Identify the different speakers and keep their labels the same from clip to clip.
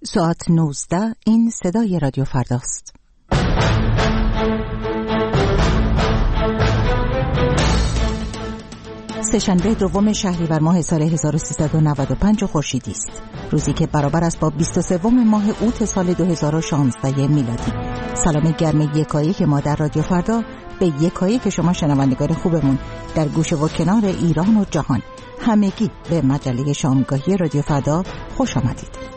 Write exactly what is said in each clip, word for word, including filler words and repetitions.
Speaker 1: ساعت نوزده، این صدای رادیو فرداست. سه‌شنبه دوم شهریور ماه سال هزار و سیصد و نود و پنج خورشیدی است. روزی که برابر است با بیست و سوم ماه اوت سال دو هزار و شانزده میلادی. سلام گرم یکایی که ما در رادیو فردا به یکایی که شما شنوندگان خوبمون در گوشه و کنار ایران و جهان همگی به مجله شامگاهی رادیو فردا خوش آمدید.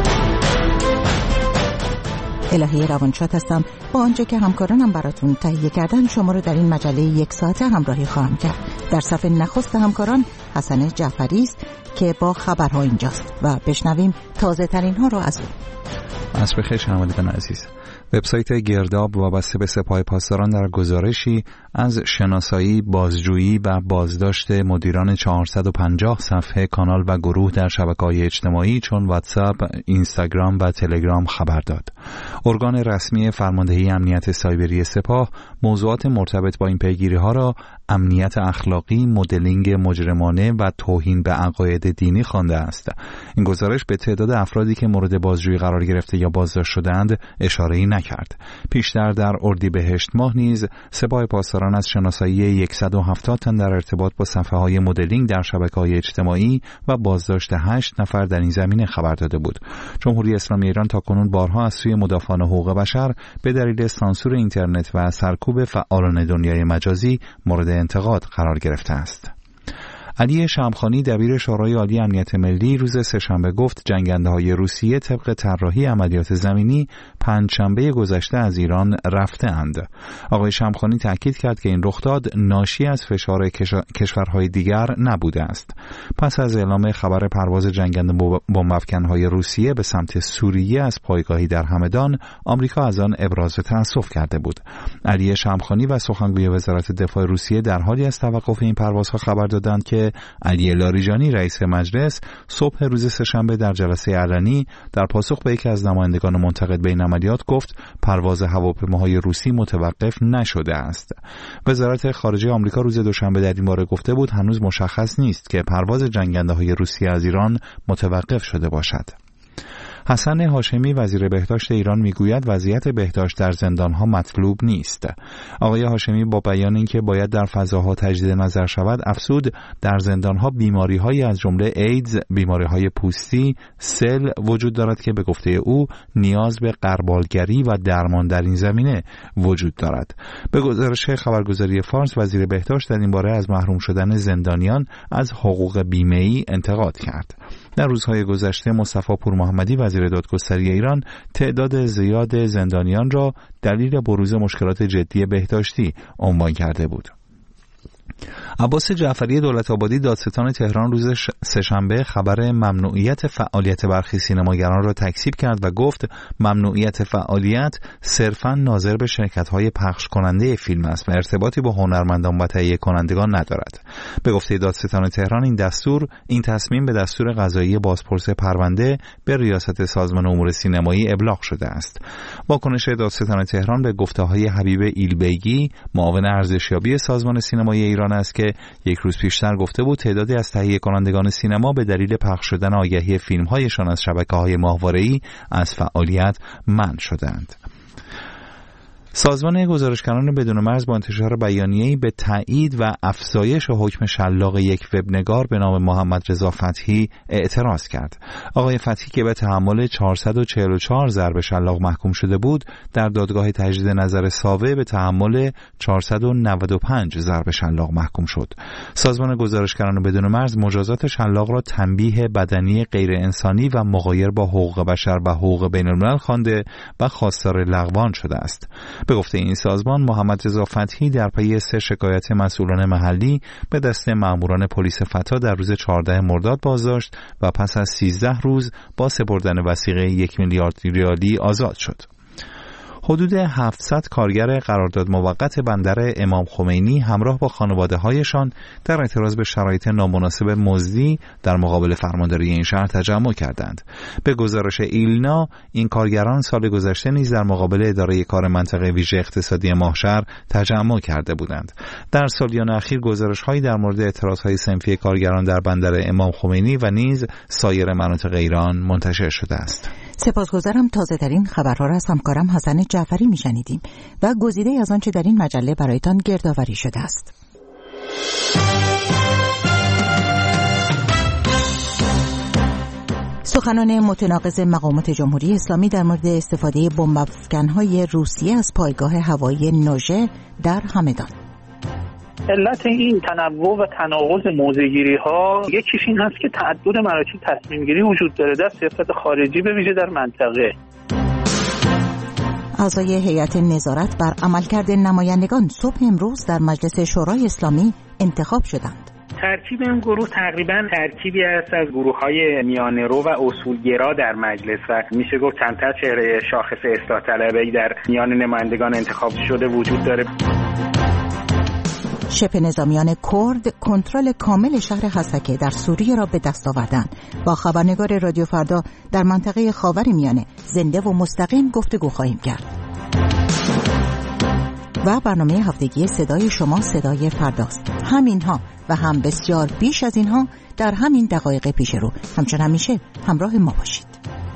Speaker 1: الهی روانشاد هستم. با آنچه که همکارانم براتون تهیه کردن شما رو در این مجله یک ساعته همراهی خواهم کرد. در صف نخست همکاران حسن جعفری است که با خبرها اینجاست و بشنویم تازه ترین ها رو از او.
Speaker 2: عصر بخیر شنوندگان عزیز. وبسایت گرداب وابسته به سپاه پاسداران در گزارشی از شناسایی، بازجویی و بازداشت مدیران چهارصد و پنجاه صفحه کانال و گروه در شبکه‌های اجتماعی چون واتساپ، اینستاگرام و تلگرام خبر داد. ارگان رسمی فرماندهی امنیت سایبری سپاه موضوعات مرتبط با این پیگیری‌ها را امنیت اخلاقی، مدلینگ مجرمانه و توهین به عقاید دینی خوانده است. این گزارش به تعداد افرادی که مورد بازجویی قرار گرفته یا بازداشت شده‌اند اشاره‌ای نکرد. پیشتر در اردیبهشت ماه نیز سپاه پاسداران از شناسایی صد و هفتاد تن در ارتباط با صفحه‌های مدلینگ در شبکه‌های اجتماعی و بازداشت هشت نفر در این زمینه خبر داده بود. جمهوری اسلامی ایران تاکنون بارها از سوی مدافعان حقوق بشر به دلیل سانسور اینترنت و سرکوب فعالان دنیای مجازی مورد انتقاد قرار گرفته است. علی شمخانی دبیر شورای عالی امنیت ملی روز سه‌شنبه گفت جنگنده‌های روسیه طبق طراحی عملیات زمینی پنجشنبه گذشته از ایران رفته‌اند. آقای شمخانی تاکید کرد که این رخداد ناشی از فشار کشورهای دیگر نبوده است. پس از اعلام خبر پرواز جنگنده بمب‌افکن‌های روسیه به سمت سوریه از پایگاهی در همدان، آمریکا از آن ابراز تأسف کرده بود. علی شمخانی و سخنگوی وزارت دفاع روسیه در حالی از توقف این پروازها خبر دادند که علی لاریجانی رئیس مجلس صبح روز سه‌شنبه در جلسه علنی در پاسخ به یکی از نمایندگان منتقد به این عملیات گفت پرواز هواپیماهای روسی متوقف نشده است. وزارت خارجه آمریکا روز دوشنبه در این باره گفته بود هنوز مشخص نیست که پرواز جنگنده‌های روسیه از ایران متوقف شده باشد. حسن هاشمی وزیر بهداشت ایران میگوید وضعیت بهداشت در زندانها مطلوب نیست. آقای هاشمی با بیان اینکه باید در فضاها تجدید نظر شود افزود در زندانها بیماری‌هایی از جمله ایدز، بیماری‌های پوستی، سل وجود دارد که به گفته او نیاز به غربالگری و درمان در این زمینه وجود دارد. به گزارش خبرگزاری فارس وزیر بهداشت در این باره از محروم شدن زندانیان از حقوق بیمه‌ای انتقاد کرد. در روزهای گذشته مصطفی پورمحمدی وزیر دادگستری ایران تعداد زیاد زندانیان را دلیل بروز مشکلات جدی بهداشتی عنوان کرده بود. عباس جعفری دولت‌آبادی دادستان تهران روز سه‌شنبه خبر ممنوعیت فعالیت برخی سینماگران را تکذیب کرد و گفت ممنوعیت فعالیت صرفاً ناظر به شرکت‌های پخش کننده فیلم است و ارتباطی با هنرمندان و تهیه کنندگان ندارد. به گفته دادستان تهران این دستور این تصمیم به دستور قضایی بازپرس پرونده به ریاست سازمان امور سینمایی ابلاغ شده است. واکنش دادستان تهران به گفته‌های حبیب ایلبیگی معاون ارزشیابی سازمان سینمایی ایران است که یک روز پیشتر گفته بود تعدادی از تهیه کنندگان سینما به دلیل پخش شدن آگهی فیلم‌هایشان از شبکه‌های ماهواره‌ای از فعالیت منع شدند. سازمان گزارشگران بدون مرز با انتشار بیانیه‌ای به تایید و افزایش حکم شلاق یک وبنگار به نام محمد رضا فتحی اعتراض کرد. آقای فتحی که به تحمل چهارصد و چهل و چهار ضرب شلاق محکوم شده بود، در دادگاه تجدید نظر ساوه به تحمل چهارصد و نود و پنج ضرب شلاق محکوم شد. سازمان گزارشگران بدون مرز مجازات شلاق را تنبیه بدنی غیر انسانی و مغایر با حقوق بشر و حقوق بین‌الملل خوانده و خواستار لغوان شده است. به گفته این سازمان محمد رضا فتحی در پی سه شکایت مسئولان محلی به دست ماموران پلیس فتا در روز چهاردهم مرداد بازداشت و پس از سیزده روز با سپردن وثیقه یک میلیارد ریالی آزاد شد. حدود هفتصد کارگر قرارداد موقت بندر امام خمینی همراه با خانواده‌هایشان در اعتراض به شرایط نامناسب مزدی در مقابل فرمانداری این شهر تجمع کردند. به گزارش ایلنا این کارگران سال گذشته نیز در مقابل اداره کار منطقه ویژه اقتصادی ماهشهر تجمع کرده بودند. در سالیان اخیر گزارش‌هایی در مورد اعتراض‌های صنفی کارگران در بندر امام خمینی و نیز سایر مناطق ایران منتشر شده است.
Speaker 1: سپاسگزارم. تازه ترین خبرها را از همکارم حسن جعفری میشنیدیم و گزیده از آنچه در این مجله برایتان گردآوری شده است. سخنان متناقض مقامات جمهوری اسلامی در مورد استفاده بمب افکن‌های روسیه از پایگاه هوایی نوژه در همدان.
Speaker 3: علت این تنوع و تناقض موضع‌گیری‌ها یکیش این هست که تعدد مراکز تصمیم‌گیری وجود داره در سیاست خارجی به ویژه در منطقه.
Speaker 1: اعضای هیئت نظارت بر عملکرد نمایندگان صبح امروز در مجلس شورای اسلامی انتخاب شدند.
Speaker 4: ترکیب این گروه تقریباً ترکیبی است از گروه‌های میانه‌رو و اصولگرا در مجلس و میشه گفت کمتر چهره شاخص اصلاح طلبی در میان نمایندگان انتخاب شده وجود داره.
Speaker 1: شبه نظامیان کرد کنترل کامل شهر حسکه در سوریه را به دست آوردند. با خبرنگار رادیو فردا در منطقه خاورمیانه زنده و مستقیم گفتگو خواهیم کرد. و برنامه هفتگی صدای شما صدای فرداست. همینها و هم بسیار بیش از اینها در همین دقایق پیش رو. همچون همیشه همراه ما باشید.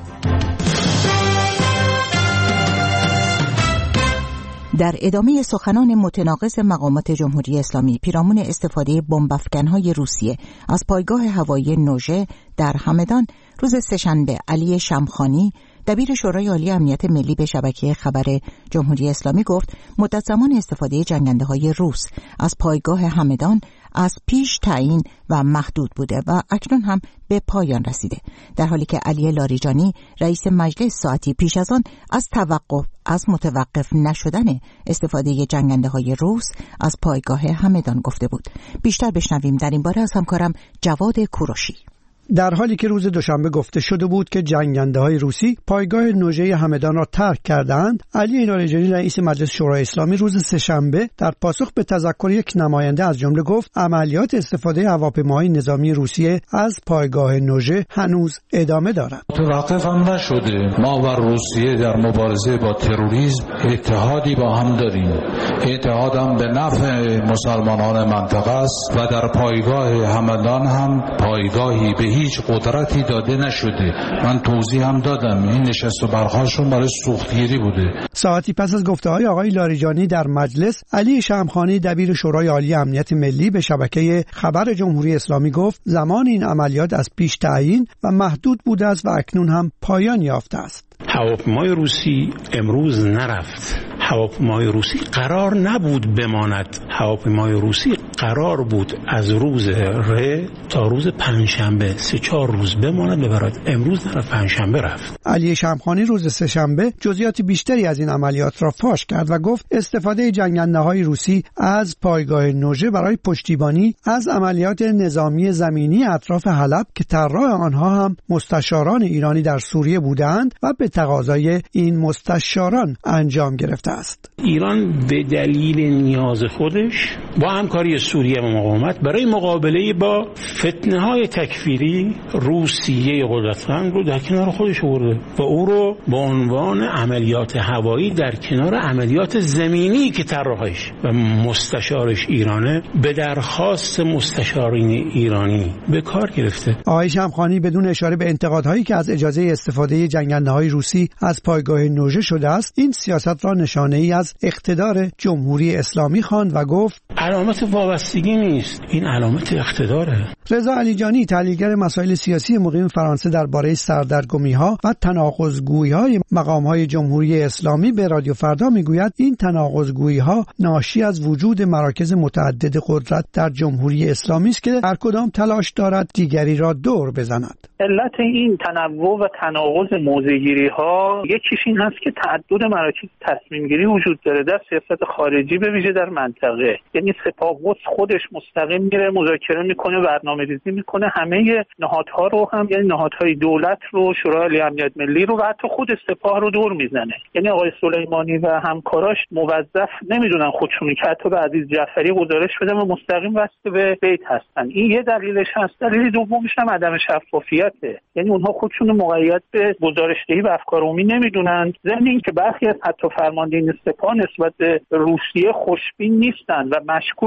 Speaker 1: در ادامه سخنان متناقض مقامات جمهوری اسلامی پیرامون استفاده بمب افکن‌های روسیه از پایگاه هوایی نوژه در همدان، روز سه‌شنبه علی شمخانی دبیر شورای عالی امنیت ملی به شبکه خبر جمهوری اسلامی گفت مدت زمان استفاده جنگنده‌های روس از پایگاه همدان از پیش تعیین و محدود بوده و اکنون هم به پایان رسیده، در حالی که علی لاریجانی رئیس مجلس ساعتی پیش از آن از توقف از متوقف نشدن استفاده جنگنده‌های روس از پایگاه همدان گفته بود. بیشتر بشنویم در این باره از همکارم جواد کوروشی.
Speaker 5: در حالی که روز دوشنبه گفته شده بود که جنگنده‌های روسی پایگاه نوژه همدان را ترک کردند، علی لاریجانی رئیس مجلس شورای اسلامی روز سه‌شنبه در پاسخ به تذکر یک نماینده از جمله گفت عملیات استفاده هواپیماهای نظامی روسیه از پایگاه نوژه هنوز ادامه دارد.
Speaker 6: متوقف هم نشده. ما و روسیه در مبارزه با تروریسم اتحادی با هم داریم. اتحاد هم به نفع مسلمانان منطقه است و در پایگاه همدان هم پایگاهی به هیچ قدرتی داده نشده. من توضیح هم دادم این نشست و برخاستشون برای سوختگیری بوده.
Speaker 5: ساعتی پس از گفته‌های آقای لاریجانی در مجلس، علی شمخانی دبیر شورای عالی امنیت ملی به شبکه خبر جمهوری اسلامی گفت زمان این عملیات از پیش تعیین و محدود بوده است و اکنون هم پایان یافته است.
Speaker 7: هواپیمای روسی امروز نرفت. هواپیمای روسی قرار نبود بماند. هواپیمای روسی قرار بود از روز ره تا روز پنجشنبه سه چهار روز بماند ببرد. امروز نرفت، پنجشنبه رفت.
Speaker 5: علی شمخانی روز سه‌شنبه جزئیات بیشتری از این عملیات را فاش کرد و گفت استفاده جنگنده‌های روسی از پایگاه نوژه برای پشتیبانی از عملیات نظامی زمینی اطراف حلب که طراح آنها هم مستشاران ایرانی در سوریه بودند و به تقاضای این مستشاران انجام گرفته است.
Speaker 7: ایران به دلیل نیاز خودش با همکاری سوریه و مقاومت برای مقابله با فتنه‌های تکفیری روسیه قدرتمند رو در کنار خودش آورده و او رو به عنوان عملیات هوایی در کنار عملیات زمینی که طراحش و مستشارش ایرانه به درخواست مستشارین ایرانی به کار گرفته.
Speaker 5: آقای شمخانی بدون اشاره به انتقادهایی که از اجازه استفاده جنگنده‌های روسی از پایگاه نوژه شده است، این سیاست را نشانه‌ای از اقتدار جمهوری اسلامی خواند و گفت
Speaker 7: علامت وابستگی نیست، این علامت اقتداره.
Speaker 5: رضا علیجانی تحلیلگر مسائل سیاسی مقیم فرانسه درباره سردرگمی‌ها و تناقض‌گویی‌های مقام‌های جمهوری اسلامی به رادیو فردا میگوید این تناقض‌گویی‌ها ناشی از وجود مراکز متعدد قدرت در جمهوری اسلامی است که هر کدام تلاش دارد دیگری را دور بزند.
Speaker 3: علت این تنوع و تناقض موضع‌گیری‌ها یکیش این هست که تعدد مراکز تصمیم‌گیری وجود داره در سیاست خارجی به ویژه در منطقه. یعنی سپاهبد خودش مستقیم میره مذاکره میکنه، برنامه‌ریزی میکنه، همه نهادها رو هم یعنی نهادهای دولت رو، شورای عالی امنیت ملی رو و حتی خود سپاه رو دور میزنه. یعنی آقای سلیمانی و همکاراش موظف نمیدونن خودشونی که حتی به عزیز جعفری گزارش بدن و مستقیم وصل به بیت هستن. این یه دلیلش هست. دلیل دومش هم عدم شفافیته. یعنی اونها خودشون مقید به گزارش‌دهی و افکار عمومی نمیدونن. ضمن اینکه برخی از حتی فرماندهان سپاه نسبت به روسیه خوشبین نیستن و مشکوکن.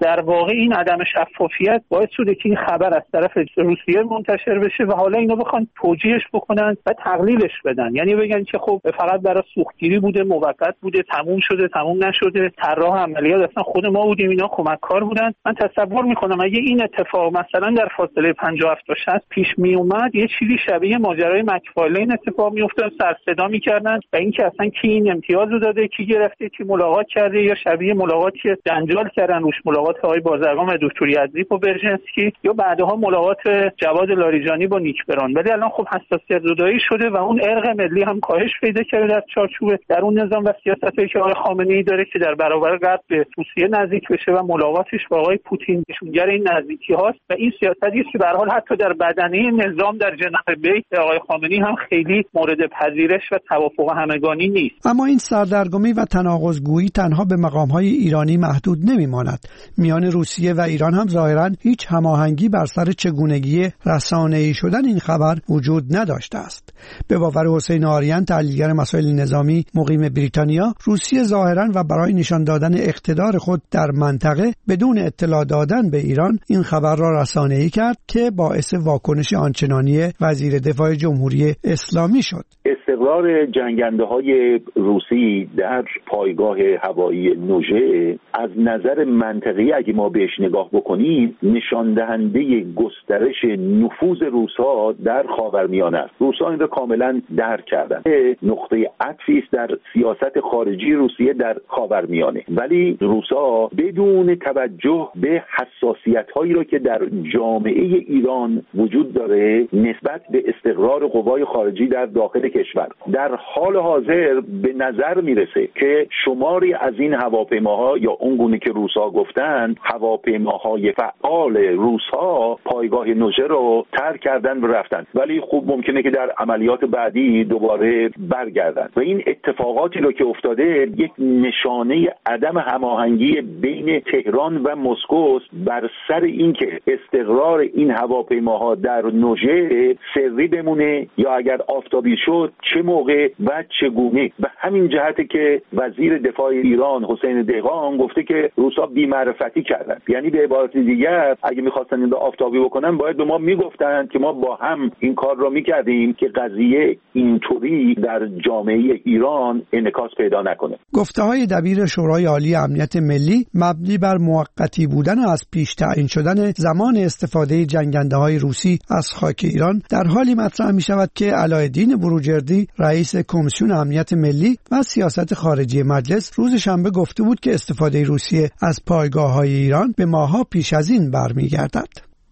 Speaker 3: در واقع این عدم شفافیت باعث شده که این خبر از طرف روسیه منتشر بشه و حالا اینا بخوان توجیهش بکنن و تقلیلش بدن، یعنی بگن که خب فقط برای سوختگیری بوده، موقت بوده، تموم شده، تموم نشده، طراح عملیات اصلا خود ما بودیم، اینا کمککار بودن. من تصور میکنم اگه این اتفاق مثلا در فاصله پنجاه هفتاد شصت پیش می اومد، یه چیزی شبیه ماجرای مکفارلین اتفاق میافتاد، سر صدا میکردن و اینکه اصلا کی این امتیاز رو داده، کی گرفته، کی ملاقات کرده، یا شبیه ملاقاتی که جنجال کردن روش، ملاقات آقای بازرگان و دکتر یزدی با برژنسکی، یا بعدها ملاقات جواد لاریجانی با نیکبران. ولی الان خب حساسیت زدایی شده و اون ارق ملی هم کاهش پیدا کرده در چارچوب در اون نظام و سیاستی که آقای خامنه‌ای داره که در برابر غرب به روسیه نزدیک بشه و ملاقاتش با آقای پوتین نشونگر این نزدیکی هاست و این سیاستی است که به هر حال حتی در بدنه نظام در جناح بیت آقای خامنه‌ای هم خیلی مورد پذیرش و توافق همگانی نیست.
Speaker 5: اما این سردرگمی و تناقض‌گویی تنها به مقام‌های ایرانی محدود نمی‌ماند. میان روسیه و ایران هم ظاهراً هیچ هماهنگی بر سر چگونگی رسانه‌ای شدن این خبر وجود نداشته است. به باور حسین آریان، تحلیلگر مسائل نظامی مقیم بریتانیا، روسیه ظاهراً و برای نشان دادن اقتدار خود در منطقه بدون اطلاع دادن به ایران این خبر را رسانه‌ای کرد که باعث واکنش آنچنانی وزیر دفاع جمهوری اسلامی شد.
Speaker 8: استقرار جنگنده‌های روسی در پایگاه هوایی نوژه از نظر منطقی اگه ما بهش نگاه بکنیم نشان دهنده گسترش نفوذ روس‌ها در خاورمیانه است. روس‌ها این را کاملا درک کردند. نقطه عطفی است در سیاست خارجی روسیه در خاورمیانه، ولی روس‌ها بدون توجه به حساسیت‌هایی را که در جامعه ایران وجود داره نسبت به استقرار قوای خارجی در داخل کشور، در حال حاضر به نظر میرسه که شماری از این هواپیماها یا اونگونه که روس‌ها گفتن هواپیماهای فعال روس‌ها پایگاه نوژه رو ترک کردن و رفتن، ولی خوب ممکنه که در عملیات بعدی دوباره برگردن و این اتفاقاتی رو که افتاده یک نشانه عدم هماهنگی بین تهران و مسکو بر سر اینکه استقرار این هواپیماها در نوژه سری بمونه یا اگر آفتابی شد چه موقع و چگونه. و همین جهته که وزیر دفاع ایران حسین دهقان گفته که روسا بی‌معرفتی کردن، یعنی به عبارت دیگر اگه می‌خواستن این رو آفتابی بکنن باید به ما میگفتن که ما با هم این کار رو می‌کردیم که قضیه اینطوری در جامعه ایران انعکاس پیدا نکنه.
Speaker 5: گفته‌های دبیر شورای عالی امنیت ملی مبنی بر موقتی بودن و از پیش تعیین شدن زمان استفاده جنگنده‌های روسی از خاک ایران در حالی مطرح می‌شود که علایالدین بروجردی رئیس کمیسیون امنیت ملی و سیاست خارجی مجلس روز شنبه گفته بود که استفاده روسیه از پایگاه‌های ایران به ماه‌ها پیش از این برمیگردد.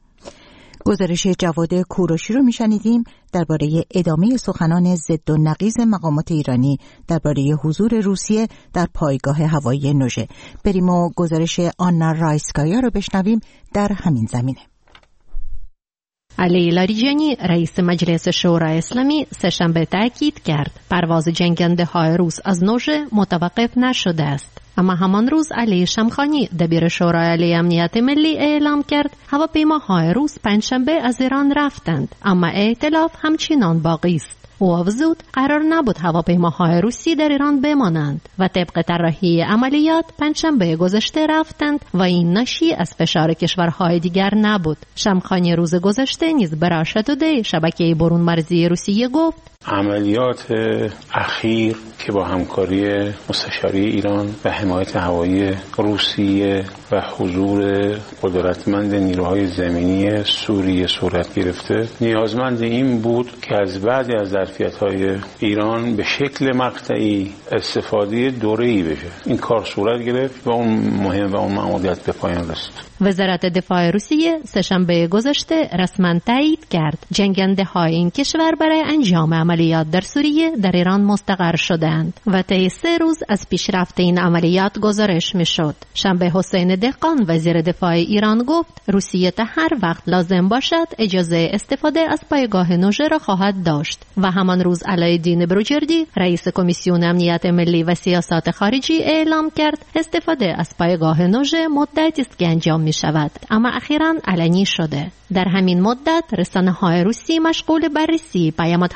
Speaker 1: گزارش جواد کوروشی رو میشنیدیم درباره ادامه سخنان ضد و نقیض مقامات ایرانی درباره حضور روسیه در پایگاه هوایی نوژه. بریم و گزارش آنا رایسکایا رو بشنویم در همین زمینه.
Speaker 9: علی لاریجانی رئیس مجلس شورای اسلامی سه‌شنبه تاکید کرد پرواز جنگنده‌های روس از نوژه متوقف نشده است. اما همان روز علی شمخانی دبیر شورای عالی امنیت ملی اعلام کرد هواپیماهای روس پنجشنبه از ایران رفتند، اما ائتلاف همچنان باقی است. او افزود قرار نبود هواپیماهای روسی در ایران بمانند و طبق طراحی عملیات پنجشنبه گذشته رفتند و این ناشی از فشار کشورهای دیگر نبود. شمخانی روز گذشته نیز به راشدوده شبکه برون مرزی روسیه گفت
Speaker 7: عملیات اخیر که با همکاری مستشاری ایران و حمایت هوایی روسیه و حضور قدرتمند نیروهای زمینی سوریه صورت گرفته نیازمند این بود که از بعضی از ظرفیت‌های ایران به شکل مقطعی استفاده دوره‌ای بشه. این کار صورت گرفت و اون مهم و اون مأموریت به پایان رسید.
Speaker 9: وزارت دفاع روسیه سه‌شنبه گذشته رسما تایید کرد جنگنده‌های این کشور برای انجام عملیات در سوریه در ایران مستقر شدند و طی سه روز از پیشرفت این عملیات گزارش می‌شد. شنبه حسین دهقان وزیر دفاع ایران گفت روسیه تا هر وقت لازم باشد اجازه استفاده از پایگاه نوژه را خواهد داشت و همان روز علایالدین بروجردی رئیس کمیسیون امنیت ملی و سیاست خارجی اعلام کرد استفاده از پایگاه نوژه مدتی است که انجام می شود، اما اخیراً علنی شده. در همین مدت رسانه‌های روسی مشغول بررسی پیامدهای همکاری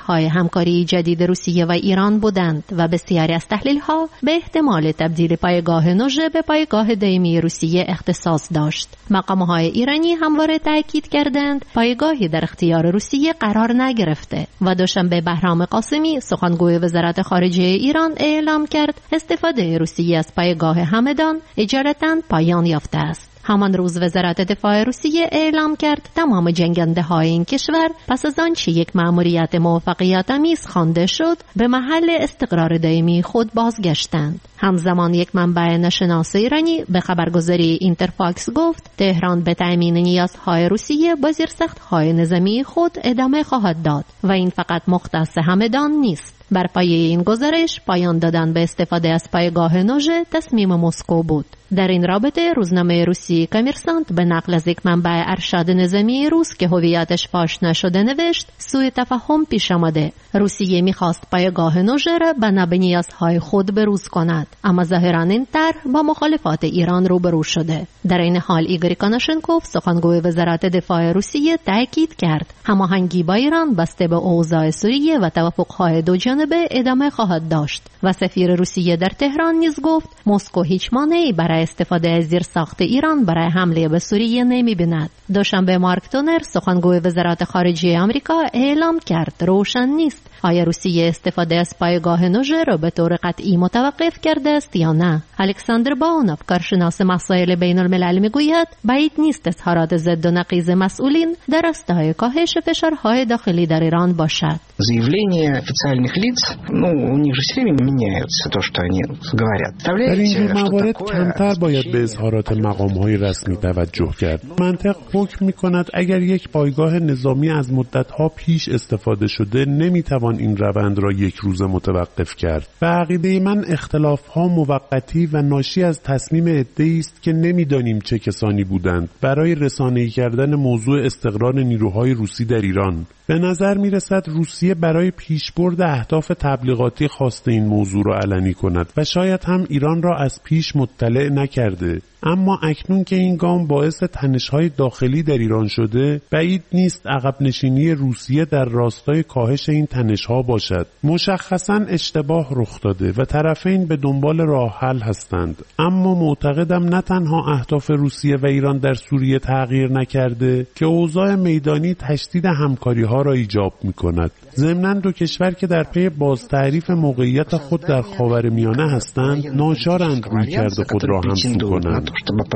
Speaker 9: همکاری جدید روسیه و ایران بودند و بسیاری از تحلیل‌ها به احتمال تبدیل پایگاه نوژه به پایگاه دائمی روسیه اختصاص داشت. مقام‌های ایرانی همواره تاکید کردند پایگاهی در اختیار روسیه قرار نگرفته و دوشنبه بهرام قاسمی سخنگوی وزارت خارجه ایران اعلام کرد استفاده روسیه از پایگاه همدان اجالتاً پایان یافته است. همان روز وزارت دفاع روسیه اعلام کرد تمام جنگنده های این کشور پس از آنچه یک مأموریت موفقیت آمیز خوانده شد به محل استقرار دائمی خود بازگشتند. همزمان یک منبع ناشناس ایرانی به خبرگزاری اینترفاکس گفت تهران به تأمین نیازهای روسیه با زیرساخت‌های نظامی خود ادامه خواهد داد و این فقط مختص همدان نیست. بر پایه این گزارش پایان دادن به استفاده از پایگاه نوژه تصمیم مسکو بود. در این رابطه روزنامه روسی کامرسانت به نقل از یک منبع ارشد نظامی روس که هویتش فاش نشده نوشت سوء تفاهم پیش آمده. روسیه می‌خواست پایگاه نوژه را بنا به نیازهای خود بروز کند، اما ظاهراً این طرح با مخالفات ایران روبرو شده. در این حال ایگور کاناشنکوف سخنگوی وزارت دفاع روسیه تاکید کرد هماهنگی با ایران بسته به اوضاع سوریه و توافق‌های دو جانبه ادامه خواهد داشت و سفیر روسیه در تهران نیز گفت مسکو هیچ مانعی برای استفاده از زیرساخت ایران برای حمله به سوریه نمی‌بیند. دوشنبه مارک تونر سخنگوی وزارت خارجه آمریکا اعلام کرد روشن نیست آیا روسیه استفاده از پایگاه نوژه را به طور قطعی متوقف کرده است یا نه. الکساندر باونوف کارشناس مسائل بین الملل میگوید بعید نیست اظهارات ضد و نقیض مسئولین در راستای کاهش فشارهای داخلی در ایران باشد.
Speaker 10: заявления официальных лиц, ну, у них же все время меняется то, что они говорят.
Speaker 11: در این موارد کمتر باید به اظهارات مقام‌های رسمی توجه کرد. منطق حکم می‌کند اگر یک پایگاه نظامی از مدت‌ها پیش استفاده شده نمی‌توان این روند را یک روزه متوقف کرد. به عقیده من اختلاف‌ها موقتی و ناشی از تصمیم عده‌ای است که نمی‌دانیم چه کسانی بودند برای رسانه‌ای کردن موضوع استقرار نیروهای روسی در ایران. به نظر می‌رسد روسیه برای پیشبرد اهداف تبلیغاتی خواسته این موضوع را علنی کند و شاید هم ایران را از پیش مطلع نکرده. اما اکنون که این گام باعث تنش‌های داخلی در ایران شده، بعید نیست عقب نشینی روسیه در راستای کاهش این تنش‌ها باشد. مشخصاً اشتباه رخ داده و طرفین به دنبال راه حل هستند. اما معتقدم نه تنها اهداف روسیه و ایران در سوریه تغییر نکرده که اوضاع میدانی تشدید همکاری‌ها را ایجاب می‌کند. ضمناً دو کشور که در پی بازتعریف موقعیت خود در خاورمیانه هستند، ناچارند رویکرد خود را هم کنند.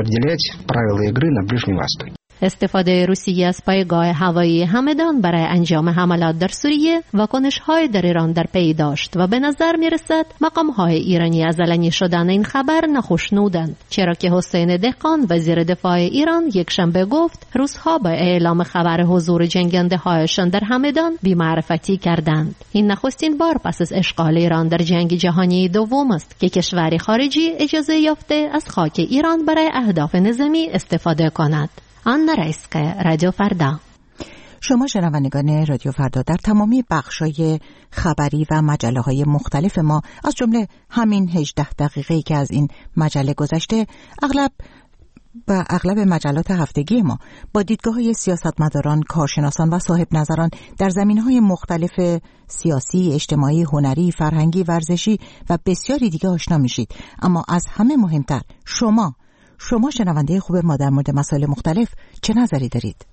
Speaker 9: استفاده روسیه از پایگاه هوایی همدان برای انجام حملات در سوریه واکنش‌های در ایران در پی داشت و به نظر می‌رسد مقام‌های ایرانی از علنی شدن این خبر ناخوشنودند، چرا که حسین دهقان وزیر دفاع ایران یکشنبه گفت روس‌ها با اعلام خبر حضور جنگنده‌هایشان در همدان بی‌معرفتی کردند. این نخستین بار پس از اشغال ایران در جنگ جهانی دوم است که کشوری خارجی اجازه یافته از خاک ایران برای اهداف نظامی استفاده کند. آنا رایسکه، رادیو فردا.
Speaker 1: شما شنوندگان رادیو فردا در تمامی بخش‌های خبری و مجله‌های مختلف ما از جمله همین هجده دقیقه‌ای که از این مجله گذشته اغلب و اغلب مجلات هفتگی ما با دیدگاه‌های سیاستمداران، کارشناسان و صاحب نظران در زمینه‌های مختلف سیاسی، اجتماعی، هنری، فرهنگی، ورزشی و بسیاری دیگه آشنا میشید. اما از همه مهمتر شما شما شنونده خوب ما در مورد مسائل مختلف چه نظری دارید؟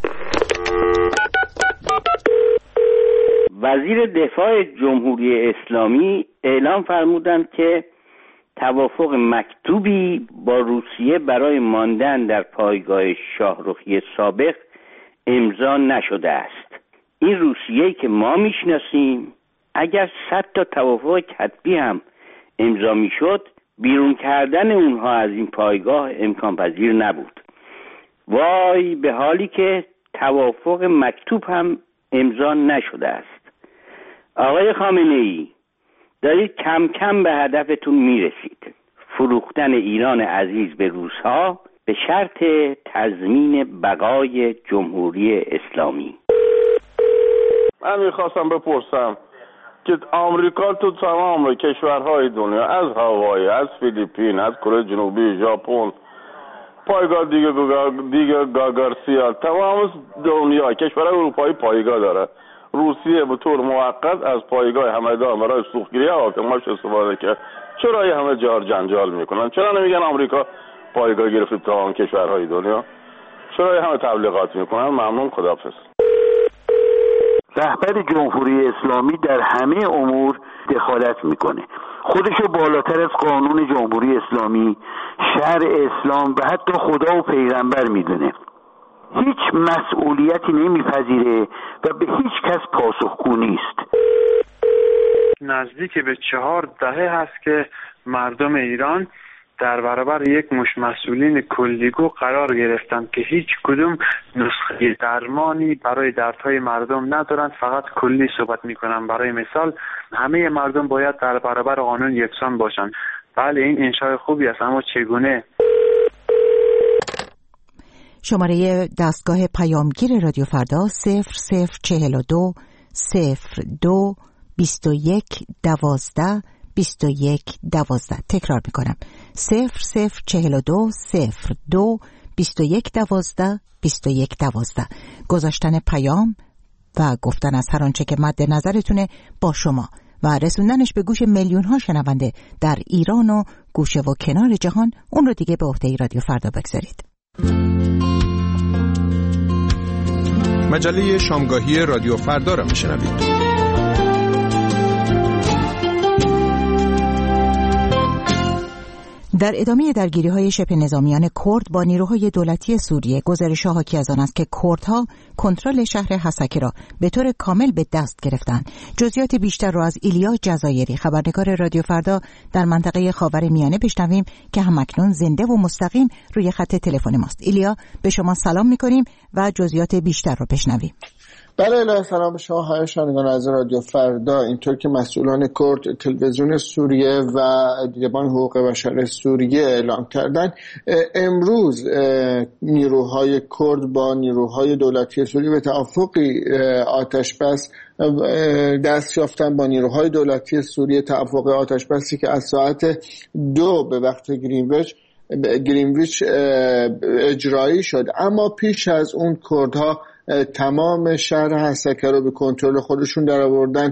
Speaker 12: وزیر دفاع جمهوری اسلامی اعلام فرمودند که توافق مکتوبی با روسیه برای ماندن در پایگاه شاهرخی سابق امضا نشده است. این روسیه‌ای که ما میشناسیم اگر صد تا توافق کتبی هم امضا میشد بیرون کردن اونها از این پایگاه امکان پذیر نبود. وای به حالی که توافق مکتوب هم امضا نشده است. آقای خامنه‌ای، دارید کم کم به هدفتون میرسید. فروختن ایران عزیز به روس‌ها به شرط تضمین بقای جمهوری اسلامی.
Speaker 13: من میخواستم بپرسم که آمریکا تو تمام کشورهای دنیا از هاوای، از فیلیپین، از کره جنوبی، ژاپن، پایگاه دیگه دیگه گاگارسیا، تمام دنیا کشورهای اروپایی پایگاه داره. روسیه به طور موقت از پایگاه همدان برای سوختگیری هواپیماش استفاده کرد. چرا این همه جار جنجال میکنن؟ چرا نمیگن آمریکا پایگاه گرفت تا کشورهای دنیا؟ چرا این همه تبلیغات میکنن؟ ممنون، خداحافظ.
Speaker 8: رهبر جمهوری اسلامی در همه امور دخالت میکنه، خودشو بالاتر از قانون جمهوری اسلامی، شرع اسلام و حتی خدا و پیغمبر میدونه. هیچ مسئولیتی نمیپذیره و به هیچ کس پاسخگو نیست.
Speaker 3: نزدیک به چهار دهه هست که مردم ایران در برابر یک مش مسئولین کلیگو قرار گرفتند که هیچ کدوم نسخه درمانی برای دردهای مردم ندارند، فقط کلی صحبت میکنن. برای مثال همه مردم باید در برابر قانون یکسان باشند. بله این انشای خوبی است، اما چگونه؟
Speaker 1: شماره دستگاه پیامگیر رادیو فردا صفر صفر چهل و دو صفر دو بیست و یک دوازده بیست و یک دوازده. تکرار میکنم صفر صفر چهل و دو صفر دو بیست و یک دوازده بیست و یک دوازده. گذاشتن پیام و گفتن از هر آنچه که مد نظرتونه با شما و رسوندنش به گوش میلیون ها شنونده در ایران و گوشه و کنار جهان، اون رو دیگه به عهده رادیو فردا بگذارید.
Speaker 14: مجله شامگاهی رادیو فردا را میشنوید.
Speaker 1: در ادامه درگیری‌های شبه نظامیان کرد با نیروهای دولتی سوریه، گزارش‌ها حاکی از آن است که کردها کنترل شهر حسکه را به طور کامل به دست گرفتند. جزئیات بیشتر را از ایلیا جزایری، خبرنگار رادیو فردا در منطقه خاورمیانه بشنویم که همکنون زنده و مستقیم روی خط تلفن ماست. ایلیا، به شما سلام می‌کنیم و جزئیات بیشتر را بشنویم.
Speaker 15: بله الهی سلام به شما های شنوندگان از رادیو فردا. اینطور که مسئولان کرد، تلویزیون سوریه و دیدبان حقوق بشر سوریه اعلام کردند، امروز نیروهای کرد با نیروهای دولتی سوریه به توافقی آتش بس دست یافتن. با نیروهای دولتی سوریه توافق آتش بسی که از ساعت دو به وقت گرینویچ گرینویچ اجرایی شد، اما پیش از اون کردها تمام شهر حسکه رو به کنترل خودشون در آوردن.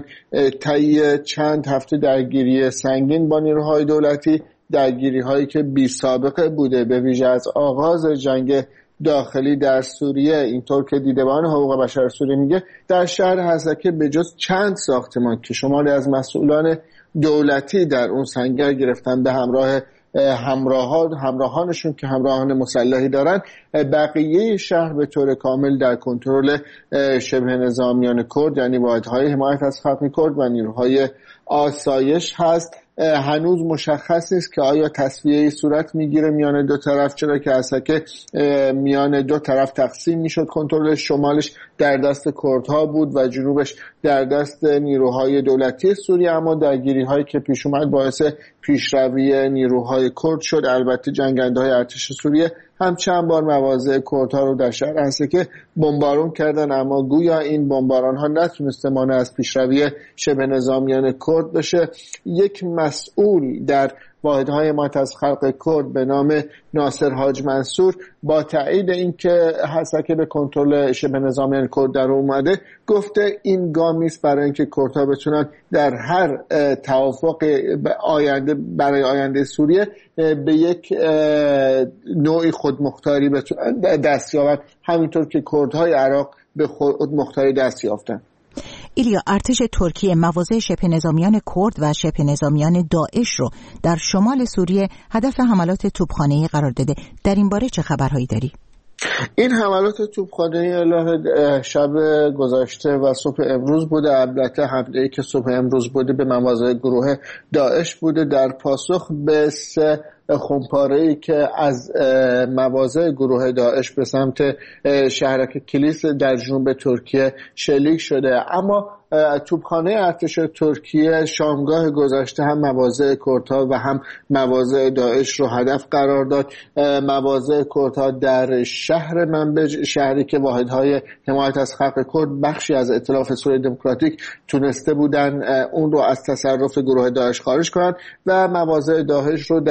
Speaker 15: طی چند هفته درگیری سنگین با نیروهای دولتی، درگیری هایی که بی سابقه بوده، به ویژه از آغاز جنگ داخلی در سوریه. اینطور که دیدبان حقوق بشر سوریه میگه در شهر حسکه به جز چند ساختمان که شماری از مسئولان دولتی در اون سنگر گرفتن به همراه همراهان همراهانشون که همراهان مسلحی دارن، بقیه شهر به طور کامل در کنترل شبه نظامیان کرد، یعنی واحدهای حمایت از خلق کرد و نیروهای آسایش هست. هنوز مشخص نیست که آیا تسویه صورت میگیره میان دو طرف، چرا که حسکه میان دو طرف تقسیم میشد. کنترل شمالش در دست کردها بود و جنوبش در دست نیروهای دولتی سوریه، اما درگیری هایی که پیش اومد باعث پیشروی نیروهای کرد شد. البته جنگنده های ارتش سوریه هم چند بار مواضع کردها رو در شهر حسکه بمبارون کردن، اما گویا این بمباران ها نتونسته مانع از پیشروی شبه نظامیان کرد بشه. یک مسئول در واحدهای حمایت از خلق کرد به نام ناصر حاج منصور با تایید اینکه حسکه به کنترل شبه نظامیان کرد در اومده، گفته این گامی است برای اینکه کردها بتونن در هر توافق آینده برای آینده سوریه به یک نوعی خودمختاری بتونن دست یابن، همینطور که کردهای عراق به خودمختاری دست یافتن.
Speaker 1: ایلیا، ارتش ترکیه مواضع شبه نظامیان کرد و شبه نظامیان داعش رو در شمال سوریه هدف حملات توپخانه‌ای قرار داده. در این باره چه خبرهایی داری؟
Speaker 15: این حملات توپخانه‌ای الهه شب گذشته و صبح امروز بوده. البته حمله‌ای که صبح امروز بوده به مواضع گروه داعش بوده در پاسخ به سه خمپاره‌ای که از مواضع گروه داعش به سمت شهرک کلیس در جنوب ترکیه شلیک شده. اما توپخانه ارتش ترکیه شامگاه گذشته هم مواضع کردها و هم مواضع داعش رو هدف قرار داد. مواضع کردها در شهر منبج، شهری که واحدهای حمایت از خلق کرد بخشی از ائتلاف سوریه دموکراتیک تونسته بودن اون رو از تصرف گروه داعش خارج کنند، و مواضع داعش رو در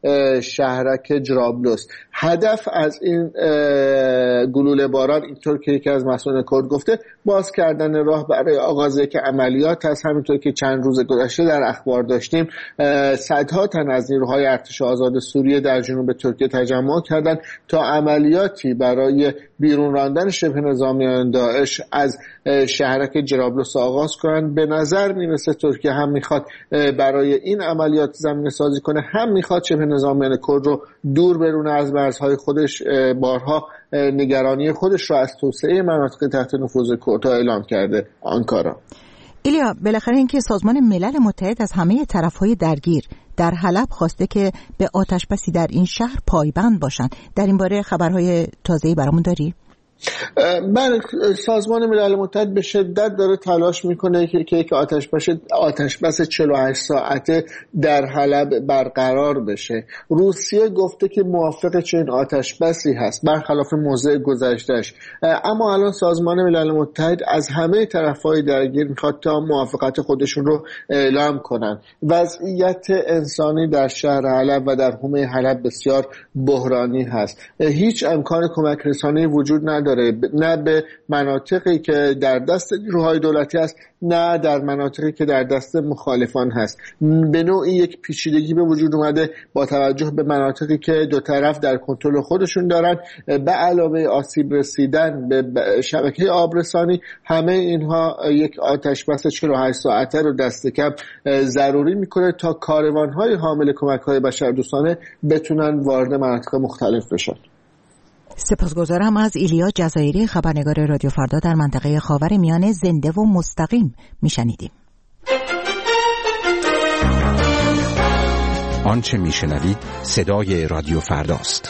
Speaker 15: شهرک جرابلس. هدف از این گلوله باران اینطور که یکی از مسئولان کرد گفته باز کردن راه برای آغاز یک عملیات است. همینطور که چند روز گذشته در اخبار داشتیم صدها تن از نیروهای ارتش آزاد سوریه در جنوب ترکیه تجمع کردند تا عملیاتی برای بیرون راندن شبه نظامیان داعش از شهرک جرابلس آغاز کنند. به نظر میرسه ترکیه هم میخواد برای این عملیات زمینه سازی کنه، هم میخواد شبه نظامیان کرد رو دور برونه از مرزهای خودش. بارها نگرانی خودش رو از توسعه مناطق تحت نفوذ کردها اعلام کرده آنکارا.
Speaker 1: ایلیا، بالاخره اینکه سازمان ملل متحد از همه طرف‌های درگیر در حلب خواسته که به آتش‌بسی در این شهر پایبند باشند. در این باره خبرهای تازه‌ای برامون داری؟
Speaker 15: بله، سازمان ملل متحد به شدت داره تلاش میکنه که یک آتشبس آتشبس چهل و هشت ساعته در حلب برقرار بشه. روسیه گفته که موافق چنین آتشبسی هست برخلاف موضع گذشتهش، اما الان سازمان ملل متحد از همه طرفهای درگیر میخواد تا موافقت خودشون رو اعلام کنن. وضعیت انسانی در شهر حلب و در حومه حلب بسیار بحرانی هست. هیچ امکان کمک رسانی وجود نداره، نه به مناطقی که در دست نیروهای دولتی هست نه در مناطقی که در دست مخالفان هست. به نوعی یک پیچیدگی به وجود اومده با توجه به مناطقی که دو طرف در کنترل خودشون دارن، به علاوه آسیب رسیدن به شبکه آبرسانی. همه اینها یک آتشبس چهل و هشت ساعته رو دست کم ضروری میکنه تا کاروان‌های حامل کمک‌های بشردوستانه بتونن وارد مناطق مختلف بشن.
Speaker 1: سپاسگزارم از ایلیا جزایری، خبرنگار رادیو فردا در منطقه خاورمیانه. زنده و مستقیم میشنیدیم.
Speaker 14: آنچه میشنوید صدای رادیو فرداست.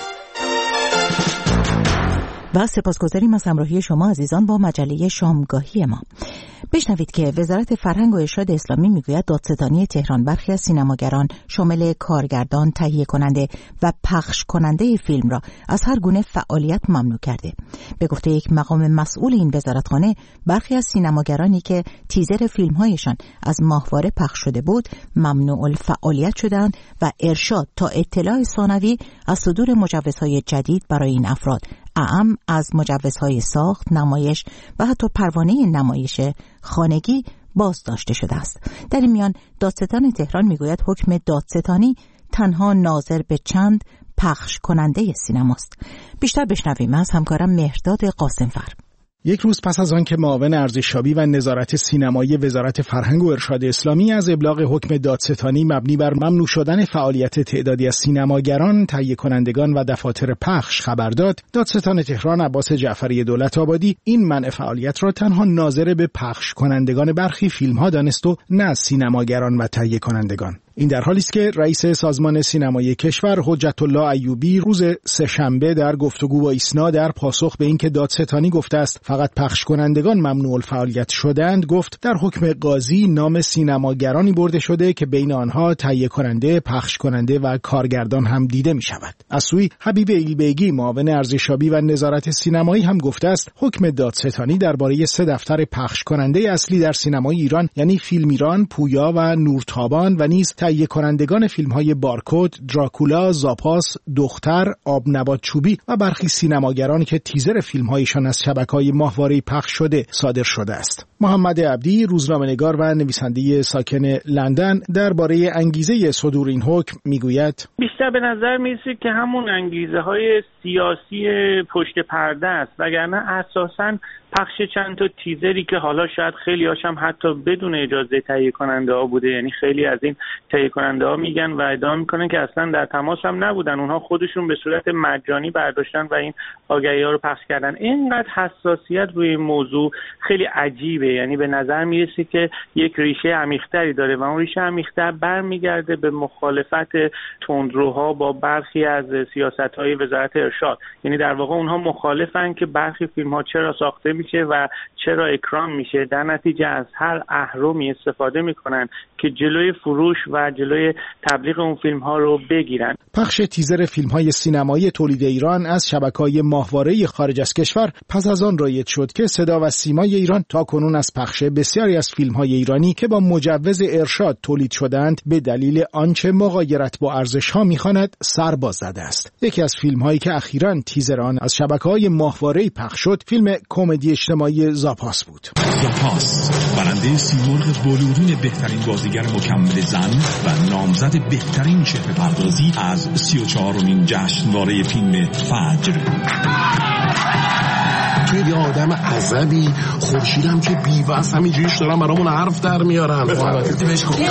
Speaker 1: و سپاسگزاریم از همراهی شما عزیزان با مجله شامگاهی ما. بشنوید که وزارت فرهنگ و ارشاد اسلامی میگوید دادستانی تهران برخی از سینماگران شامل کارگردان، تهیه کننده و پخش کننده فیلم را از هر گونه فعالیت ممنوع کرده. به گفته یک مقام مسئول این وزارتخانه، برخی از سینماگرانی که تیزر فیلم‌هایشان از ماهواره پخش شده بود ممنوع الفعالیت شدند و ارشاد تا اطلاع ثانوی از صدور مجوزهای جدید برای این افراد، اعم از مجوزهای ساخت، نمایش و حتی پروانه نمایش خانگی باز داشته شده است. در این میان دادستان تهران میگوید حکم دادستانی تنها ناظر به چند پخش کننده سینماست. بیشتر بشنویم از همکارم مهرداد قاسمفر.
Speaker 16: یک روز پس از آن که معاون ارزشیابی و نظارت سینمایی وزارت فرهنگ و ارشاد اسلامی از ابلاغ حکم دادستانی مبنی بر ممنوع شدن فعالیت تعدادی از سینماگران، تهیه کنندگان و دفاتر پخش خبر داد، دادستان تهران عباس جعفری دولت آبادی این منع فعالیت را تنها ناظر به پخش کنندگان برخی فیلم‌ها دانست و نه سینماگران و تهیه کنندگان. این در حالی است که رئیس سازمان سینمایی کشور حجت الله ایوبی روز سه‌شنبه در گفتگو با ایسنا در پاسخ به اینکه دادستانی گفته است فقط پخش کنندگان ممنوع الفعالیت شدند، گفت در حکم قاضی نام سینماگرانی برده شده که بین آنها تهیه کننده، پخش کننده و کارگردان هم دیده می شود. از سوی حبیب ایلبیگی معاون ارزشیابی و نظارت سینمایی هم گفته است حکم دادستانی درباره سه دفتر پخش کننده اصلی در سینمای ایران یعنی فیلم ایران، پویا و نورتابان و نیز تهیه کنندگان فیلم‌های بارکد، دراکولا، زاپاس، دختر، آب نبات چوبی و برخی سینماگرانی که تیزر فیلم‌هایشان از شبکه‌های ماهواره‌ای پخش شده صادر شده است. محمد عبدی، روزنامه‌نگار و نویسنده ساکن لندن، درباره انگیزه صدور این حکم میگوید:
Speaker 4: بیشتر به نظر می‌رسه که همون انگیزه‌های سیاسی پشت پرده است، وگرنه اساساً پخش چند تا تیزری که حالا شاید خیلی هاشم حتی بدون اجازه تهیه کننده ها بوده، یعنی خیلی از این تهیه کننده ها میگن و ادعا میکنن که اصلا در تماس هم نبودن، اونها خودشون به صورت مجانی برداشتن و این آگهی ها رو پخش کردن. اینقدر حساسیت روی موضوع خیلی عجیبه، یعنی به نظر میرسه که یک ریشه عمیق‌تری داره و اون ریشه عمیق‌تر برمیگرده به مخالفت تندروها با برخی از سیاست‌های وزارت ارشاد. یعنی در واقع اونها مخالفن که برخی فیلم‌ها چرا ساخته میشه و چرا اکرام میشه، در نتیجه از هر اهرمی استفاده میکنن که جلوی فروش و جلوی تبلیغ اون فیلم ها رو بگیرن.
Speaker 16: پخش تیزر فیلم های سینمایی تولید ایران از شبکه‌های ماهواره‌ای خارج از کشور پس از آن رایج شد که صدا و سیمای ایران تا کنون از از پخش بسیاری از فیلم‌های ایرانی که با مجوز ارشاد تولید شدند به دلیل آنچه مغایرت با ارزش‌ها می‌خواند سرباز زده است. یکی از فیلم‌هایی که اخیراً تیزر آن از شبکه‌های ماهواره‌ای پخش شد، فیلم کمدی اجتماعی زاپاس بود.
Speaker 17: زاپاس برنده سیمرغ بلورین بهترین بازیگر مکمل زن و نامزد بهترین چهره پردازی از سی و چهارمین جشنواره فیلم فجر.
Speaker 18: توی یه آدم عصبی، خورشیدم که بی‌وصف همینجوریش دارم برامون حرف در میارن. محبتی بهش گفت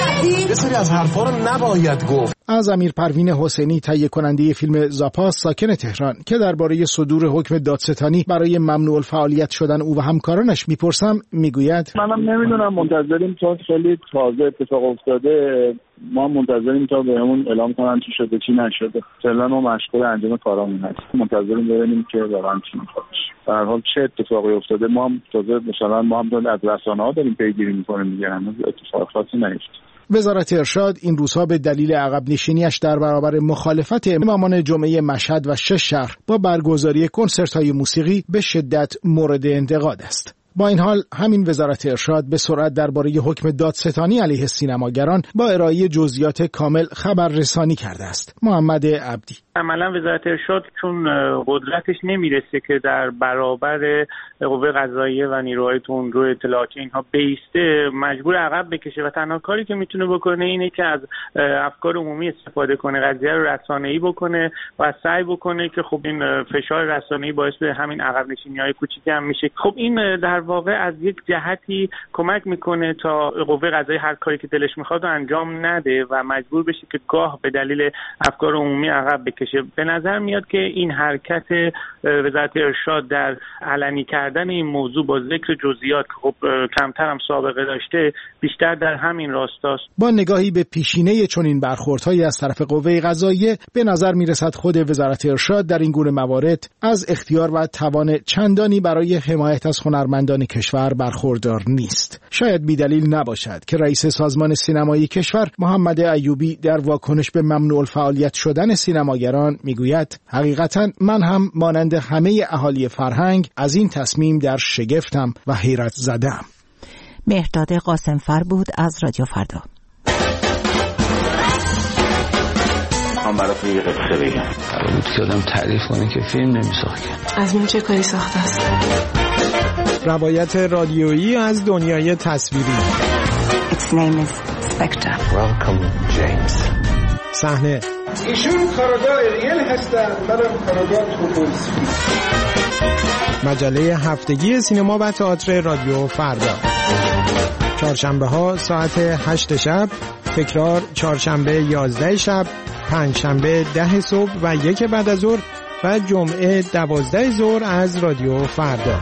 Speaker 18: یه سری از حرفا رو نباید گفت.
Speaker 16: از امیر پروین حسینی تهیه کننده فیلم زاپاس ساکن تهران که درباره صدور حکم دادستانی برای ممنوع الفعالیت شدن او و همکارانش میپرسم، میگوید
Speaker 19: منم نمیدونم، منتظریم تا خیلی تازه اتفاق افتاده، ما منتظریم تا بهمون اعلام کنن چی شده چی نشده. فعلا ما مشغول انجام کارامون هستیم، منتظریم ببینیم که واقعا چی میخواد. در هر حال چه اتفاقی افتاده ما هم تازه مثلا ما هم از رسانه‌ها داریم پیگیری میکنیم دیگه، هنوز اتفاق خاصی نیفتاد.
Speaker 16: وزارت ارشاد این روزها به دلیل عقب نشینیش در برابر مخالفت امامان جمعه مشهد و شش شهر با برگزاری کنسرت‌های موسیقی به شدت مورد انتقاد است. با این حال همین وزارت ارشاد به سرعت درباره حکم دادستانی علیه سینماگران با ارائه جزئیات کامل خبررسانی کرده است. محمد عبدی:
Speaker 4: عملا وزارت ارشاد چون قدرتش نمیرسه که در برابر قوه قضاییه و نیروهای تندرو اطلاعات اینها بیسته، مجبور عقب بکشه و تنها کاری که میتونه بکنه اینه که از افکار عمومی استفاده کنه، قضیه رو رسانه‌ای بکنه و سعی بکنه که خب این فشار رسانه‌ای باعث به همین عقب نشینی‌های کوچیکی هم میشه. خب این در واقع از یک جهتی کمک میکنه تا قوه قضاییه هر کاری که دلش میخواد رو انجام نده و مجبور بشه که گاه به دلیل افکار عمومی عقب بکشه. به نظر میاد که این حرکت وزارت ارشاد در علنی کردن این موضوع با ذکر جزئیات که خب کمتر هم سابقه داشته، بیشتر در همین راستاست.
Speaker 16: با نگاهی به پیشینه چنین برخوردهایی از طرف قوه قضاییه به نظر میرسد خود وزارت ارشاد در این گونه موارد از اختیار و توان چندانی برای حمایت از هنرمندان کشور برخوردار نیست. شاید بی‌دلیل نباشد که رئیس سازمان سینمایی کشور محمد ایوبی در واکنش به ممنوع الفعالیت شدن سینماگران میگوید حقیقتاً من هم مانند همه اهالی فرهنگ از این تصمیم در شگفتم و حیرت زدم.
Speaker 1: مهرداد قاسمفر بود از رادیو فردا.
Speaker 12: من براتون یه قصه بگم.
Speaker 20: قرار بود که آدم تعریف کنه که فیلم نمیساخت.
Speaker 21: از من چه کاری ساخته است؟
Speaker 22: روایت رادیویی از دنیای تصویری.
Speaker 21: Its name is Spectre.
Speaker 20: Welcome James.
Speaker 22: صحنه.
Speaker 23: ایشون کارگاه ریل هستن، منم کارگاه توپولسکی.
Speaker 22: مجله هفتگی سینما و تئاتر رادیو فردا. چهارشنبه ها ساعت هشت شب، تکرار چهارشنبه یازده شب، پنجشنبه ده صبح و یک بعد از ظهر و جمعه دوازده ظهر از رادیو فردا.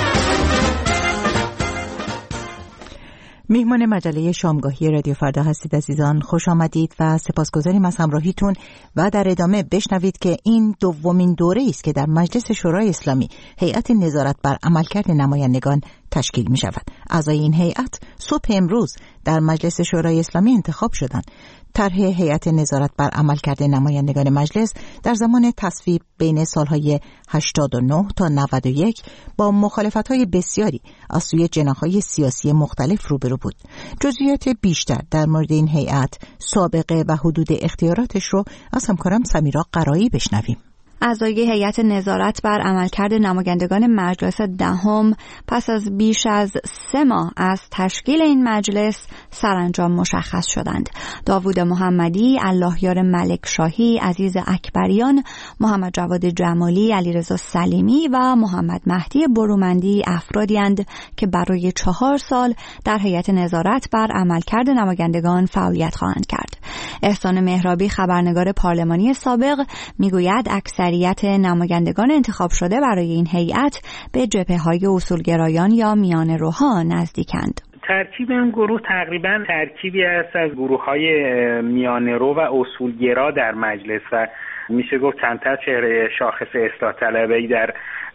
Speaker 1: میهمان مجله شامگاهی رادیو فردا هستید عزیزان، خوش آمدید و سپاسگزاریم از همراهیتون و در ادامه بشنوید که این دومین دوره است که در مجلس شورای اسلامی هیئت نظارت بر عملکرد نمایندگان تشکیل می شود. اعضای این هیئت صبح امروز در مجلس شورای اسلامی انتخاب شدند. طرح هیئت نظارت بر عملکرد نمایندگان مجلس در زمان تصویب بین سالهای هشتاد و نه تا نود و یک با مخالفت‌های بسیاری از سوی جناح‌های سیاسی مختلف روبرو بود. جزئیات بیشتر در مورد این هیئت، سابقه و حدود اختیاراتش رو از همکارم سمیرا قرایی بشنویم.
Speaker 24: اعضای هیئت نظارت بر عملکرد نمایندگان مجلس دهم پس از بیش از سه ماه از تشکیل این مجلس سرانجام مشخص شدند. داوود محمدی، اللهیار ملک شاهی، عزیز اکبریان، محمد جواد جمالی، علیرضا سلیمی و محمد مهدی برومندی افرادی اند که برای چهار سال در هیئت نظارت بر عملکرد نمایندگان فعالیت خواهند کرد. احسان مهرابی، خبرنگار پارلمانی سابق، میگوید اکثر اکثریت نمایندگان انتخاب شده برای این هیئت به جبهه‌های اصولگرایان یا میانه روها نزدیکند.
Speaker 4: ترکیب این گروه تقریبا ترکیبی است از گروه‌های میانه رو و اصولگرا در مجلس و میشه گفت کمتر چهره شاخص اصلاح طلبی در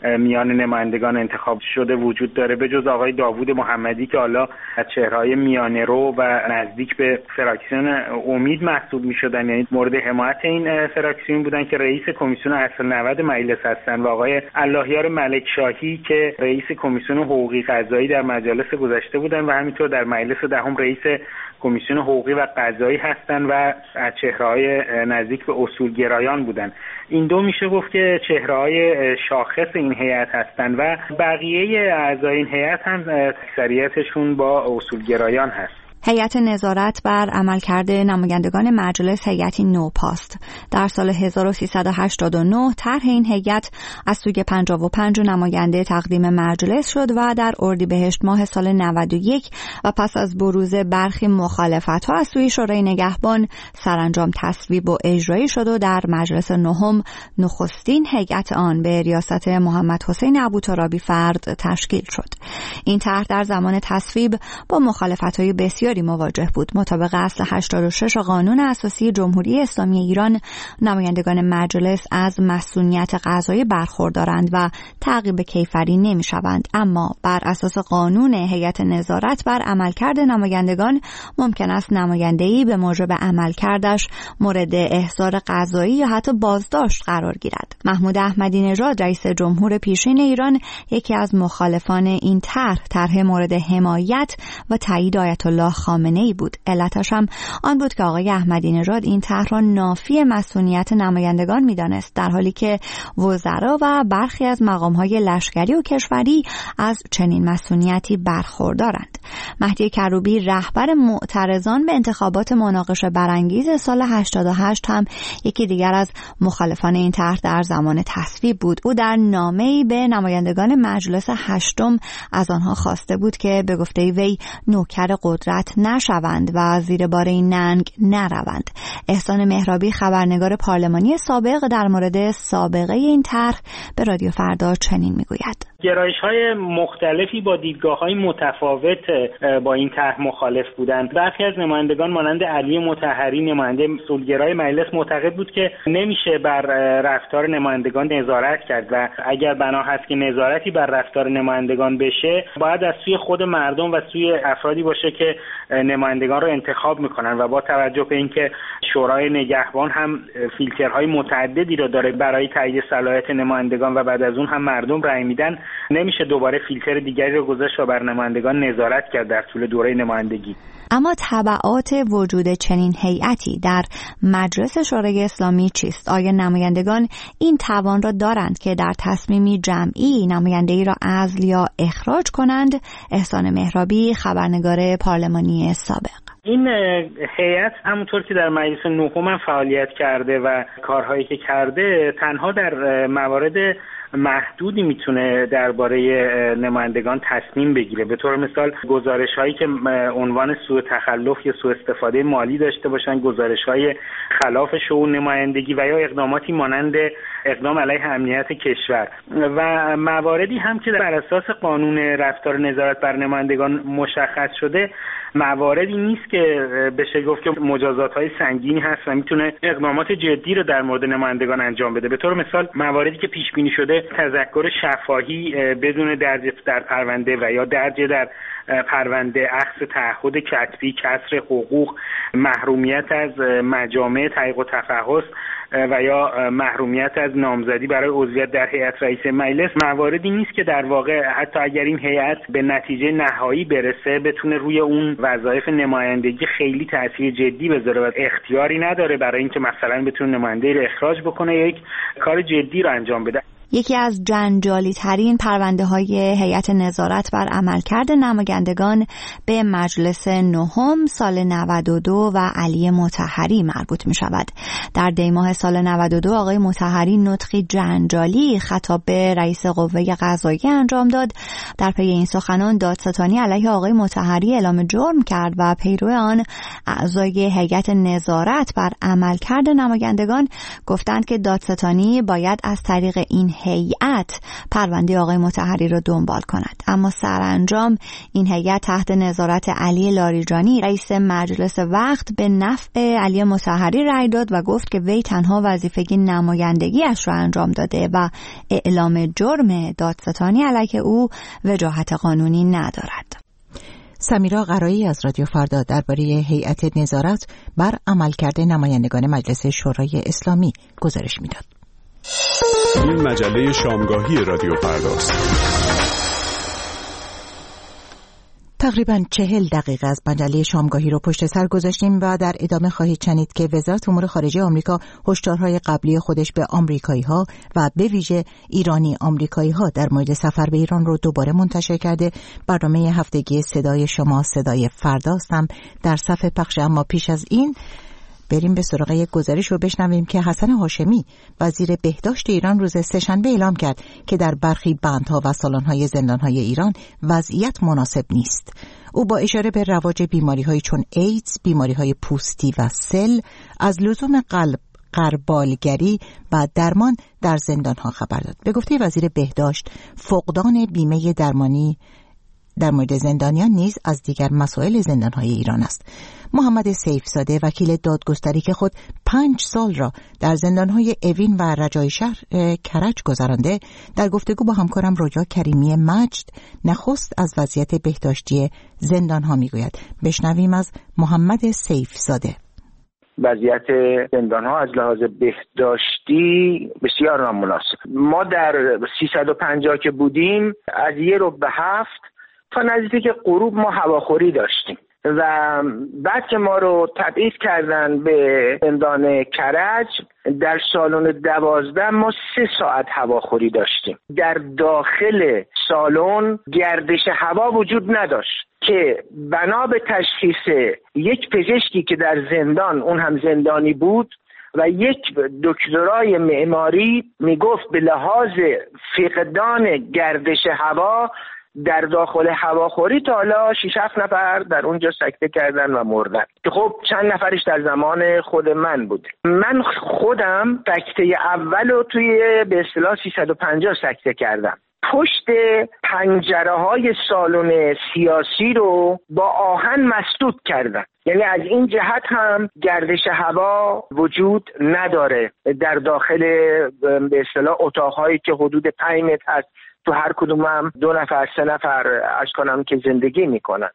Speaker 4: میان نمایندگان انتخاب شده وجود داره، به جز آقای داوود محمدی که حالا از چهره‌های میانه‌رو و نزدیک به فراکسیون امید محسوب می‌شدن، یعنی مورد حمایت این فراکسیون بودن که رئیس کمیسیون اصل نود مجلس هستن، و آقای اللهیار ملکشاهی که رئیس کمیسیون حقوقی قضایی در مجالس گذشته بودن و همینطور در مجلس دهم رئیس کمیسیون حقوقی و قضایی هستند و از چهره‌های نزدیک به اصولگرایان بودند. این دو میشه گفت که چهره‌های شاخص این هیئت هستند و بقیه اعضای این هیئت هم اکثریتشون با اصولگرایان هست.
Speaker 24: هیئت نظارت بر عملکرد نمایندگان مجلس هیئتی نوپاست. در سال هزار و سیصد و هشتاد و نه طرح این هیئت از سوی پنجاه و پنج نماینده تقدیم مجلس شد و در اردیبهشت ماه سال نود و یک و پس از بروز برخی مخالفت‌ها از سوی شورای نگهبان سرانجام تصویب و اجرایی شد و در مجلس نهم نخستین هیئت آن به ریاست محمد حسین ابوترابی فرد تشکیل شد. این طرح در زمان تصویب با مخالفت‌های بسیار مواجه بود. مطابق اصل هشتاد و شش قانون اساسی جمهوری اسلامی ایران نمایندگان مجلس از مسئولیت قضایی برخوردارند و تعقیب کیفری نمی شوند، اما بر اساس قانون هیئت نظارت بر عملکرد نمایندگان ممکن است نماینده‌ای به موجب عملکردش مورد احضار قضایی یا حتی بازداشت قرار گیرد. محمود احمدی نژاد رئیس جمهور پیشین ایران یکی از مخالفان این طرح طرح مورد حمایت و تایید آیت الله خامنه‌ای بود. علتش هم آن بود که آقای احمدی نژاد این طرح را نافی مسئولیت نمایندگان می‌دانست، در حالی که وزرا و برخی از مقام‌های لشکری و کشوری از چنین مسئولیتی برخوردارند. مهدی کروبی رهبر معترضان به انتخابات مناقشه برانگیز سال هشتاد و هشت هم یکی دیگر از مخالفان این طرح در زمان تصویب بود. او در نامه‌ای به نمایندگان مجلس هشتم از آنها خواسته بود که به گفته وی نوکر قدرت نشوند و زیر بار این ننگ نروند. احسان مهرابی خبرنگار پارلمانی سابق در مورد سابقه این طرح به رادیو فردا چنین میگوید:
Speaker 4: گرایش‌های مختلفی با دیدگاه‌های متفاوت با این طرح مخالف بودند. برخی از نمایندگان مانند علی مطهری نماینده اصولگرای مجلس معتقد بود که نمیشه بر رفتار نمایندگان نظارت کرد و اگر بنا هست که نظارتی بر رفتار نمایندگان بشه باید از سوی خود مردم و سوی افرادی باشه که نمایندگان رو انتخاب میکنن و با توجه به اینکه شورای نگهبان هم فیلترهای متعددی رو داره برای تایید صلاحیت نمایندگان و بعد از اون هم مردم رأی میدن، نمیشه دوباره فیلتر دیگری رو گذاشت و بر نمایندگان نظارت کرد در طول دوره نمایندگی.
Speaker 24: اما تبعات وجود چنین هیئتی در مجلس شورای اسلامی چیست؟ آیا نمایندگان این توان را دارند که در تصمیمی جمعی نماینده‌ای را عزل یا اخراج کنند؟ احسان مهرابی خبرنگار پارلمانی سابق:
Speaker 4: این هیئت همونطور که در مجلس نهم هم فعالیت کرده و کارهایی که کرده تنها در موارد محدودی میتونه درباره نمایندگان تصمیم بگیره. به طور مثال گزارش هایی که عنوان سوء تخلف یا سوء استفاده مالی داشته باشن، گزارش های خلاف شؤون نمایندگی و یا اقداماتی مانند اقدام علیه امنیت کشور و مواردی هم که بر اساس قانون رفتار نظارت بر نمایندگان مشخص شده، مواردی نیست که بشه گفت که مجازات های سنگینی هست و میتونه اقدامات جدی رو در مورد نمایندگان انجام بده. به طور مثال مواردی که پیش بینی شده تذکر شفاهی بدون درج در پرونده و یا درج در پرونده، اخذ تعهد کتبی، کسر حقوق، محرومیت از مجامع تحقیق و تفحص و یا محرومیت از نامزدی برای عضویت در هیئت رئیس مجلس مواردی نیست که در واقع حتی اگر این هیئت به نتیجه نهایی برسه بتونه روی اون وظایف نمایندگی خیلی تاثیر جدی بذاره و اختیاری نداره برای اینکه مثلا بتونه نماینده رو اخراج بکنه یا یک کار جدی رو انجام بده.
Speaker 24: یکی از جنجالی ترین پرونده های هیئت نظارت بر عملکرد نمایندگان به مجلس نهم سال نود و دو و علی مطهری مربوط می شود. در دی ماه سال نود و دو آقای مطهری نطقی جنجالی خطاب به رئیس قوه قضاییه انجام داد. در پی این سخنان دادستانی علیه آقای مطهری اعلام جرم کرد و پیرو آن اعضای هیئت نظارت بر عملکرد نمایندگان گفتند که دادستانی باید از طریق این هیئت پرونده آقای مطهری را دنبال کند. اما سرانجام این هیئت تحت نظارت علی لاریجانی رئیس مجلس وقت به نفع علی مطهری رأی داد و گفت که وی تنها وظیفه نمایندگیش را انجام داده و اعلام جرم دادستانی علیه او وجاهت قانونی ندارد.
Speaker 1: سمیرا قرایی از رادیو فردا درباره هیئت نظارت بر عملکرد نمایندگان مجلس شورای اسلامی گزارش میداد.
Speaker 2: این مجله شامگاهی رادیو فرداست.
Speaker 1: تقریباً چهل دقیقه از مجله شامگاهی رو پشت سر گذاشتیم و در ادامه خواهید شنید که وزارت امور خارجه آمریکا هشدارهای قبلی خودش به آمریکایی‌ها و به ویژه ایرانی آمریکایی‌ها در مورد سفر به ایران رو دوباره منتشر کرده. برنامه هفتگی صدای شما صدای فرداست هم در صفحه پخش. اما پیش از این بریم به سراغ یک گزارش رو بشنویم که حسن هاشمی وزیر بهداشت ایران روز سه‌شنبه اعلام کرد که در برخی بندها و سالن‌های زندان‌های ایران وضعیت مناسب نیست. او با اشاره به رواج بیماری‌های چون ایدز، بیماری‌های پوستی و سل، از لزوم قلب غربالگری و درمان در زندان‌ها خبر داد. به گفته وزیر بهداشت، فقدان بیمه درمانی در مورد زندانیان نیز از دیگر مسائل زندان‌های ایران است. محمد سیفزاده وکیل دادگستری که خود پنج سال را در زندان‌های اوین و رجای شهر کرج گذرانده، در گفتگو با همکارم رجا کریمی مجد نخست از وضعیت بهداشتی زندان‌ها میگوید. بشنویم از محمد سیفزاده.
Speaker 5: وضعیت زندان‌ها از لحاظ بهداشتی بسیار نامناسب. ما در سیصد و پنجاه که بودیم از یه رو به هفت تا نزدیک غروب ما هواخوری داشتیم و بعد که ما رو تبعید کردن به زندان کرج در سالن دوازده ما سه ساعت هواخوری داشتیم. در داخل سالن گردش هوا وجود نداشت که بنا به تشخیص یک پزشکی که در زندان، اون هم زندانی بود، و یک دکترای معماری میگفت به لحاظ فقدان گردش هوا در داخل هواخوری تا حالا شش هفت نفر در اونجا سکته کردن و مردن که خب چند نفرش در زمان خود من بود. من خودم سکته اول رو توی به اصطلاح سیصد و پنجاه سکته کردم. پشت پنجره های سالن سیاسی رو با آهن مسدود کردن، یعنی از این جهت هم گردش هوا وجود نداره در داخل به اصطلاح اتاق‌هایی که حدود پنج متر هست. تو هر کدوم هم دو نفر سه نفر عرض کنم که زندگی میکنن.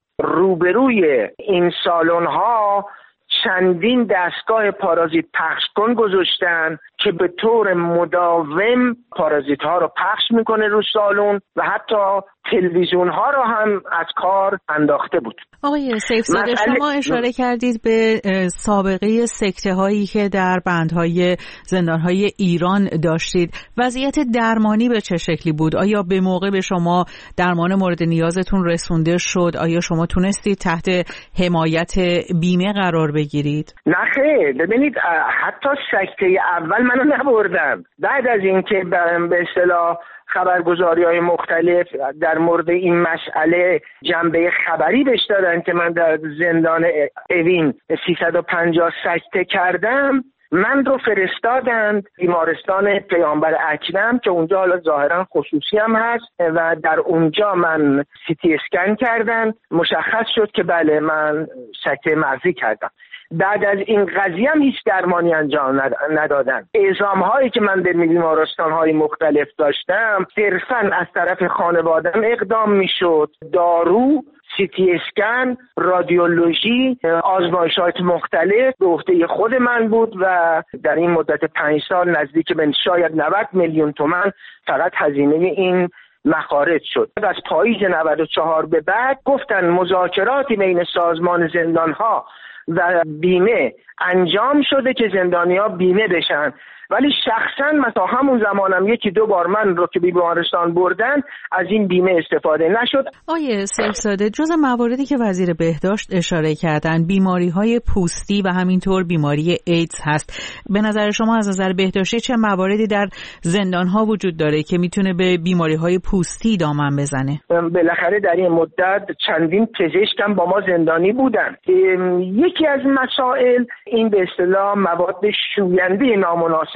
Speaker 5: روبروی این سالن ها چندین دستگاه پارازیت پخش کن گذاشتن که به طور مداوم پارازیت ها رو پخش میکنه رو سالن و حتی تلویزیون ها رو هم از کار انداخته بود.
Speaker 6: آقای سیفزاده، شما اشاره کردید به سابقه سکته هایی که در بندهای زندانهای ایران داشتید. وضعیت درمانی به چه شکلی بود؟ آیا به موقع به شما درمان مورد نیازتون رسونده شد؟ آیا شما تونستید تحت حمایت بیمه قرار بگیرید؟
Speaker 5: نه خیر، ببینید حتی سکته اول منو نبردم. بعد از اینکه به اصطلاح خبرگزاری‌های مختلف در مورد این مسئله جنبه خبری بهش دادن که من در زندان اوین سیصد و پنجاه سکته کردم، من رو فرستادند بیمارستان پیامبر اکرم که اونجا حالا ظاهرا خصوصی هم هست و در اونجا من سی تی اسکن کردن، مشخص شد که بله من سکته مغزی کردم. بعد از این قضیه هم هیچ درمانی انجام ندادن. اعزام هایی که من در بیمارستان های مختلف داشتم صرفا از طرف خانوادم اقدام می شد. دارو، سی تی اسکن، رادیولوژی، آزمایشات مختلف به عهده خود من بود و در این مدت پنج سال نزدیک به شاید نود میلیون تومان فقط هزینه این مخارج شد. از پاییز نود و چهار به بعد گفتن مذاکراتی بین سازمان زندانها و بیمه انجام شده که زندانی‌ها بیمه بشن، ولی شخصا مثلا همون زمانم یکی دو بار من رو که بیمارستان بردن از این بیمه استفاده نشد.
Speaker 6: آیه سیفزاده، جز مواردی که وزیر بهداشت اشاره کردن بیماری‌های پوستی و همینطور بیماری ایدز هست. به نظر شما از نظر بهداشتی چه مواردی در زندان‌ها وجود داره که میتونه به بیماری‌های پوستی دامن بزنه؟
Speaker 5: بالاخره در این مدت چندین پزشک هم با ما زندانی بودن. یکی از مسائل این به اصطلاح مواد شوینده نامناسب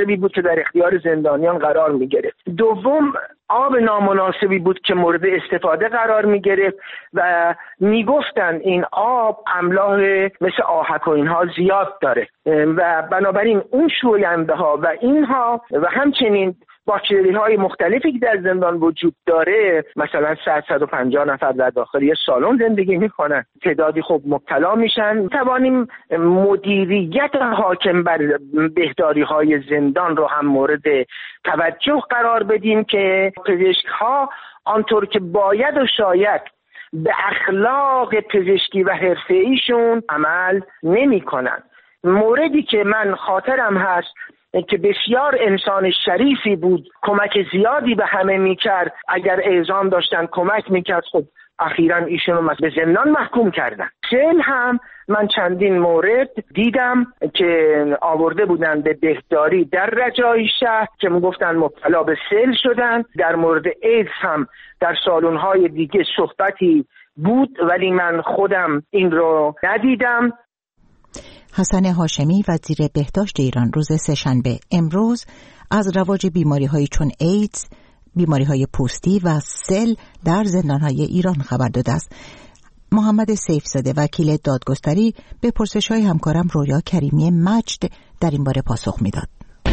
Speaker 5: نامناسبی بود که در اختیار زندانیان قرار می‌گرفت. دوم، آب نامناسبی بود که مورد استفاده قرار می‌گرفت و میگفتن این آب املاح مثل آهک و اینها زیاد داره و بنابراین اون شوینده ها و اینها و همچنین باکتری های مختلفی که در زندان وجود داره، مثلا صد و پنجاه نفر در داخل یه سالن زندگی میکنن، تعدادی خب مبتلا میشن. توانیم مدیریت حاکم بر بهداری های زندان رو هم مورد توجه قرار بدیم که پزشک ها آنطور که باید و شاید به اخلاق پزشکی و حرفه‌ایشون عمل نمیکنن. موردی که من خاطرم هست که بسیار انسان شریفی بود، کمک زیادی به همه میکرد، اگر اعزام داشتن کمک میکرد، خب اخیراً ایشون رو به زندان محکوم کردن. سیل هم من چندین مورد دیدم که آورده بودن به بهداری در رجایی شهر که میگفتن مبتلا به سیل شدن. در مورد ایدز هم در سالن‌های دیگه صحبتی بود ولی من خودم این رو ندیدم.
Speaker 1: حسن هاشمی وزیر بهداشت ایران روز سه‌شنبه امروز از رواج بیماری‌هایی چون ایدز، بیماری‌های پوستی و سل در زندان‌های ایران خبر داده است. محمد سیفزاده وکیل دادگستری به پرسش‌های همکارم رویا کریمی مجد در این باره پاسخ می‌داد.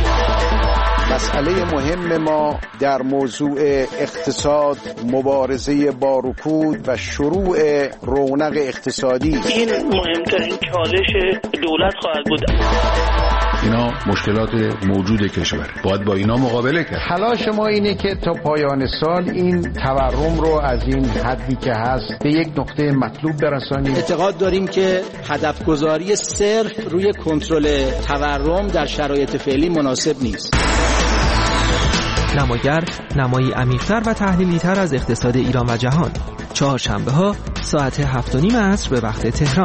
Speaker 7: مسئله مهم ما در موضوع اقتصاد، مبارزه با رکود و شروع رونق اقتصادی،
Speaker 3: این مهمترین چالش دولت خواهد بود.
Speaker 9: اینا مشکلات موجود کشوره، باید با اینا مقابله کرد.
Speaker 22: تلاش ما اینه که تا پایان سال این تورم رو از این حدی که هست به یک نقطه مطلوب برسانیم.
Speaker 10: اعتقاد داریم که هدف گذاری صرف روی کنترل تورم در شرایط فعلی مناسب نیست.
Speaker 11: نماگر نمایی عمیق‌تر و تحلیلی‌تر از اقتصاد ایران و جهان، چهارشنبه‌ها ساعت هفت و نیم عصر به وقت تهران.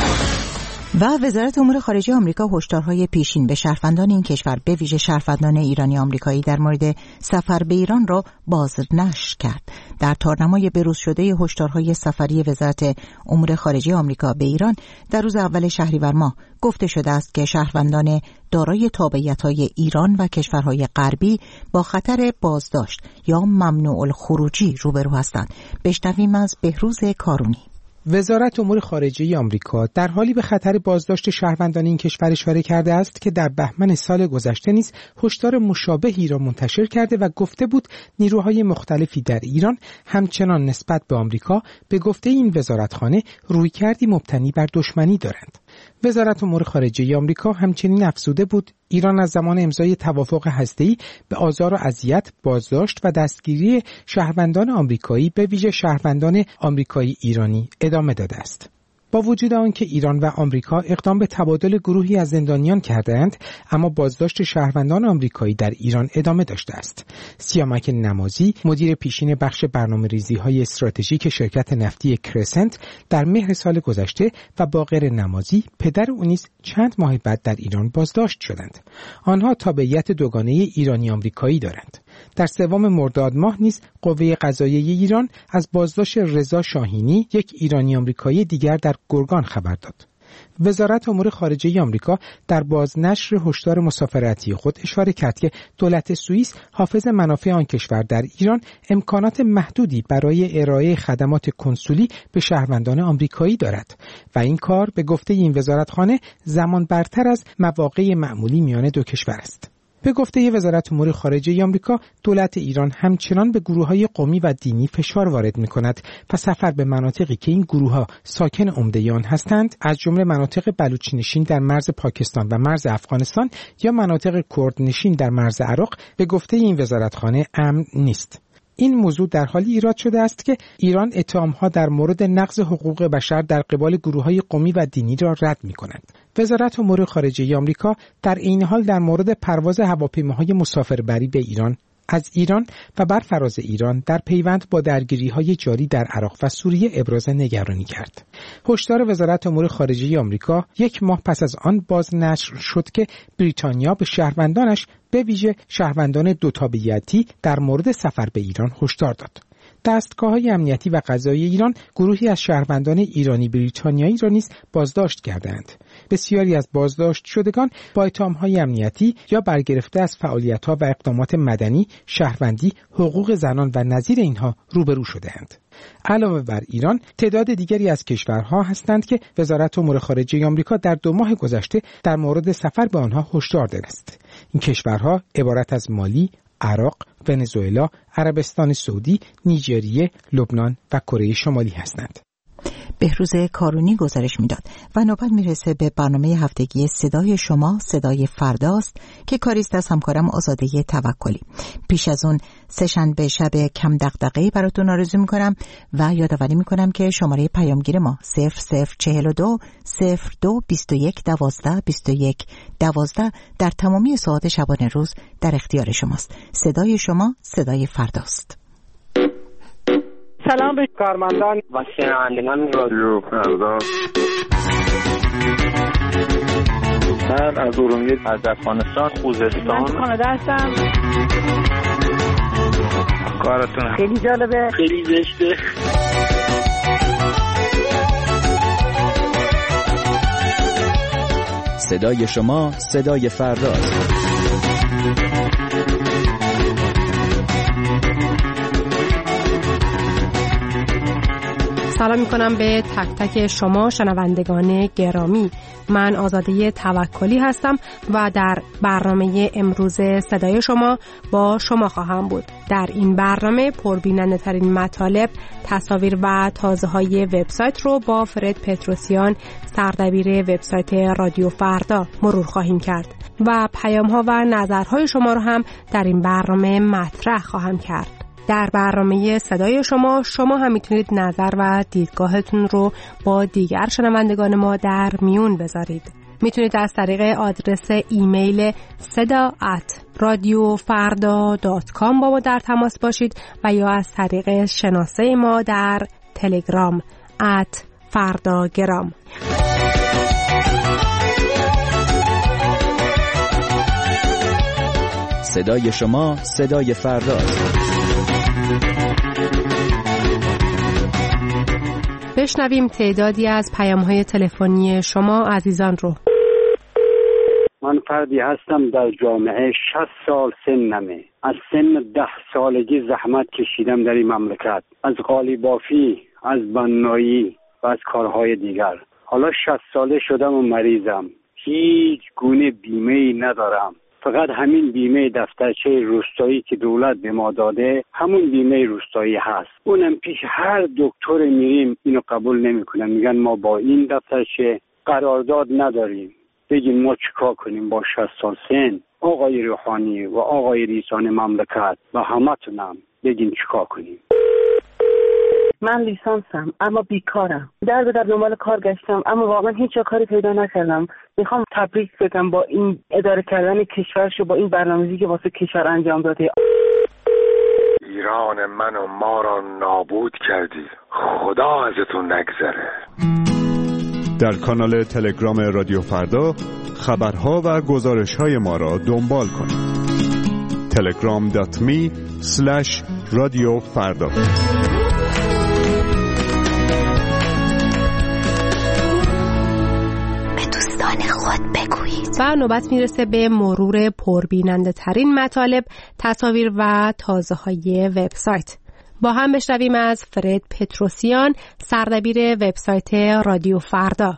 Speaker 1: و وزارت امور خارجه آمریکا هشدارهای پیشین به شهروندان این کشور به ویژه شهروندان ایرانی آمریکایی در مورد سفر به ایران را بازنشر کرد. در تارنمای بروز شده هشدارهای سفری وزارت امور خارجه آمریکا به ایران در روز اول شهریور ماه گفته شده است که شهروندان دارای تابعیت‌های ایران و کشورهای غربی با خطر بازداشت یا ممنوع الخروجی روبرو هستند. بشنویم از بهروز کارونی.
Speaker 22: وزارت امور خارجه آمریکا در حالی به خطر بازداشت شهروندان این کشور اشاره کرده است که در بهمن سال گذشته نیز هشدار مشابهی را منتشر کرده و گفته بود نیروهای مختلفی در ایران همچنان نسبت به آمریکا به گفته این وزارتخانه رویکردی مبتنی بر دشمنی دارند. وزارت امور خارجه آمریکا همچنین افزوده بود ایران از زمان امضای توافق هسته‌ای به آزار و اذیت، بازداشت و دستگیری شهروندان آمریکایی به ویژه شهروندان آمریکایی ایرانی ادامه داده است. با وجود آنکه ایران و آمریکا اقدام به تبادل گروهی از زندانیان کردند، اما بازداشت شهروندان آمریکایی در ایران ادامه داشته است. سیامک نمازی، مدیر پیشین بخش برنامه‌ریزی‌های استراتژیک شرکت نفتی کرسنت، در مهر سال گذشته و باقر نمازی، پدر او نیز چند ماه بعد در ایران بازداشت شدند. آنها تابعیت دوگانه ایرانی آمریکایی دارند. در سوم مرداد ماه نیز قوه قضاییه ایران از بازداشت رضا شاهینی، یک ایرانی آمریکایی دیگر در گرگان خبر داد. وزارت امور خارجه آمریکا در بازنشر هشدار مسافرتی خود اشاره کرد که دولت سوئیس حافظ منافع آن کشور در ایران امکانات محدودی برای ارائه خدمات کنسولی به شهروندان آمریکایی دارد و این کار به گفته این وزارتخانه زمان برتر از مواقع معمولی میان دو کشور است. به گفته وزارت امور خارجه آمریکا، دولت ایران همچنان به گروه‌های قومی و دینی فشار وارد می‌کند و سفر به مناطقی که این گروه‌ها ساکن عمده آن هستند، از جمله مناطق بلوچ‌نشین در مرز پاکستان و مرز افغانستان یا مناطق کردنشین در مرز عراق، به گفته این وزارتخانه امن نیست. این موضوع در حالی ایراد شده است که ایران اتهام‌ها در مورد نقض حقوق بشر در قبال گروه‌های قومی و دینی را رد می‌کند. وزارت امور خارجه آمریکا در این حال در مورد پرواز هواپیماهای مسافربری به ایران از ایران و بر فراز ایران در پیوند با درگیری‌های جاری در عراق و سوریه ابراز نگرانی کرد. هشدار وزارت امور خارجه آمریکا یک ماه پس از آن بازنشر شد که بریتانیا به شهروندانش به ویژه شهروندان دو تابعیتی در مورد سفر به ایران هشدار داد. دستگاه‌های امنیتی و قضایی ایران گروهی از شهروندان ایرانی بریتانیایی را نیز بازداشت کردند. بسیاری از بازداشت شدگان با اتهام‌های امنیتی یا برگرفته از فعالیت‌ها و اقدامات مدنی، شهروندی، حقوق زنان و نظیر اینها روبرو شده‌اند. علاوه بر ایران، تعداد دیگری از کشورها هستند که وزارت امور خارجه آمریکا در دو ماه گذشته در مورد سفر به آنها هشدار داده است. این کشورها عبارت از مالی، عراق، ونزوئلا، عربستان سعودی، نیجریه، لبنان و کره شمالی هستند.
Speaker 1: بهروز کارونی گزارش میداد و نوبت میرسه به برنامه هفتگی صدای شما، صدای فرداست که کاریست از همکارم آزاده توکلی. پیش از اون سه‌شنبه شب کم دغدغه‌ای براتون آرزو میکنم و یادآوری میکنم که شماره پیامگیر ما صفر صفر چهل و دو صفر دو بیست و یک دوازده بیست و یک دوازده در تمامی ساعات شبانه روز در اختیار شماست. صدای شما، صدای فرداست.
Speaker 8: سلام به کارمندان و شنوندگان رادیو فردا.
Speaker 13: من از ارومیه، از افغانستان، خوزستان.
Speaker 8: من کانادا هستم.
Speaker 13: کارتون
Speaker 8: خیلی جالبه،
Speaker 13: خیلی زشته.
Speaker 14: صدای شما، صدای فرداست.
Speaker 15: سلام میکنم به تک تک شما شنوندگان گرامی. من آزاده توکلی هستم و در برنامه امروز صدای شما با شما خواهم بود. در این برنامه پربیننده ترین مطالب، تصاویر و تازه های وبسایت رو با فرد پتروسیان، سردبیر وبسایت رادیو فردا مرور خواهیم کرد و پیام ها و نظرهای شما رو هم در این برنامه مطرح خواهم کرد. در برنامه صدای شما شما هم میتونید نظر و دیدگاهتون رو با دیگر شنوندگان ما در میون بذارید. میتونید از طریق آدرس ایمیل صدا ات رادیو فردا دات کام با ما در تماس باشید و یا از طریق شناسه ما در تلگرام ات فرداگرام.
Speaker 14: صدای شما، صدای فرداست.
Speaker 15: بشنویم تعدادی از پیام‌های تلفنی شما عزیزان رو.
Speaker 25: من فردی هستم در جامعه شصت سال سنمه. از سن ده سالگی زحمت کشیدم در این مملکت، از قالی بافی، از بنایی و از کارهای دیگر. حالا شصت ساله شدم و مریضم. هیچ گونه بیمه‌ای ندارم. فقط همین بیمه دفترچه روستایی که دولت به ما داده همون بیمه روستایی هست. اونم پیش هر دکتر میریم اینو قبول نمیکنن، میگن ما با این دفترچه قرارداد نداریم. بگیم ما چیکار کنیم با شصت سال سن؟ آقای روحانی و آقای رئیسان مملکت و همتونم بگین چیکار کنیم؟
Speaker 26: من لیسانسم اما بیکارم. در به در دنبال کار گشتم اما واقعا هیچ جا کاری پیدا نکردم. میخوام تبریک بگم با این اداره کردن کشورش و با این برنامه‌ریزی که واسه کشور انجام داده.
Speaker 27: ایران من و ما را نابود کردی، خدا ازتون نگذره.
Speaker 2: در کانال تلگرام رادیو فردا خبرها و گزارش‌های ما را دنبال کنید. تلگرام دات می اسلش رادیو فردا.
Speaker 15: و نوبت میرسه به مرور پربیننده ترین مطالب، تصاویر و تازه های وبسایت. با هم بشنویم از فرد پتروسیان، سردبیر وبسایت رادیو فردا.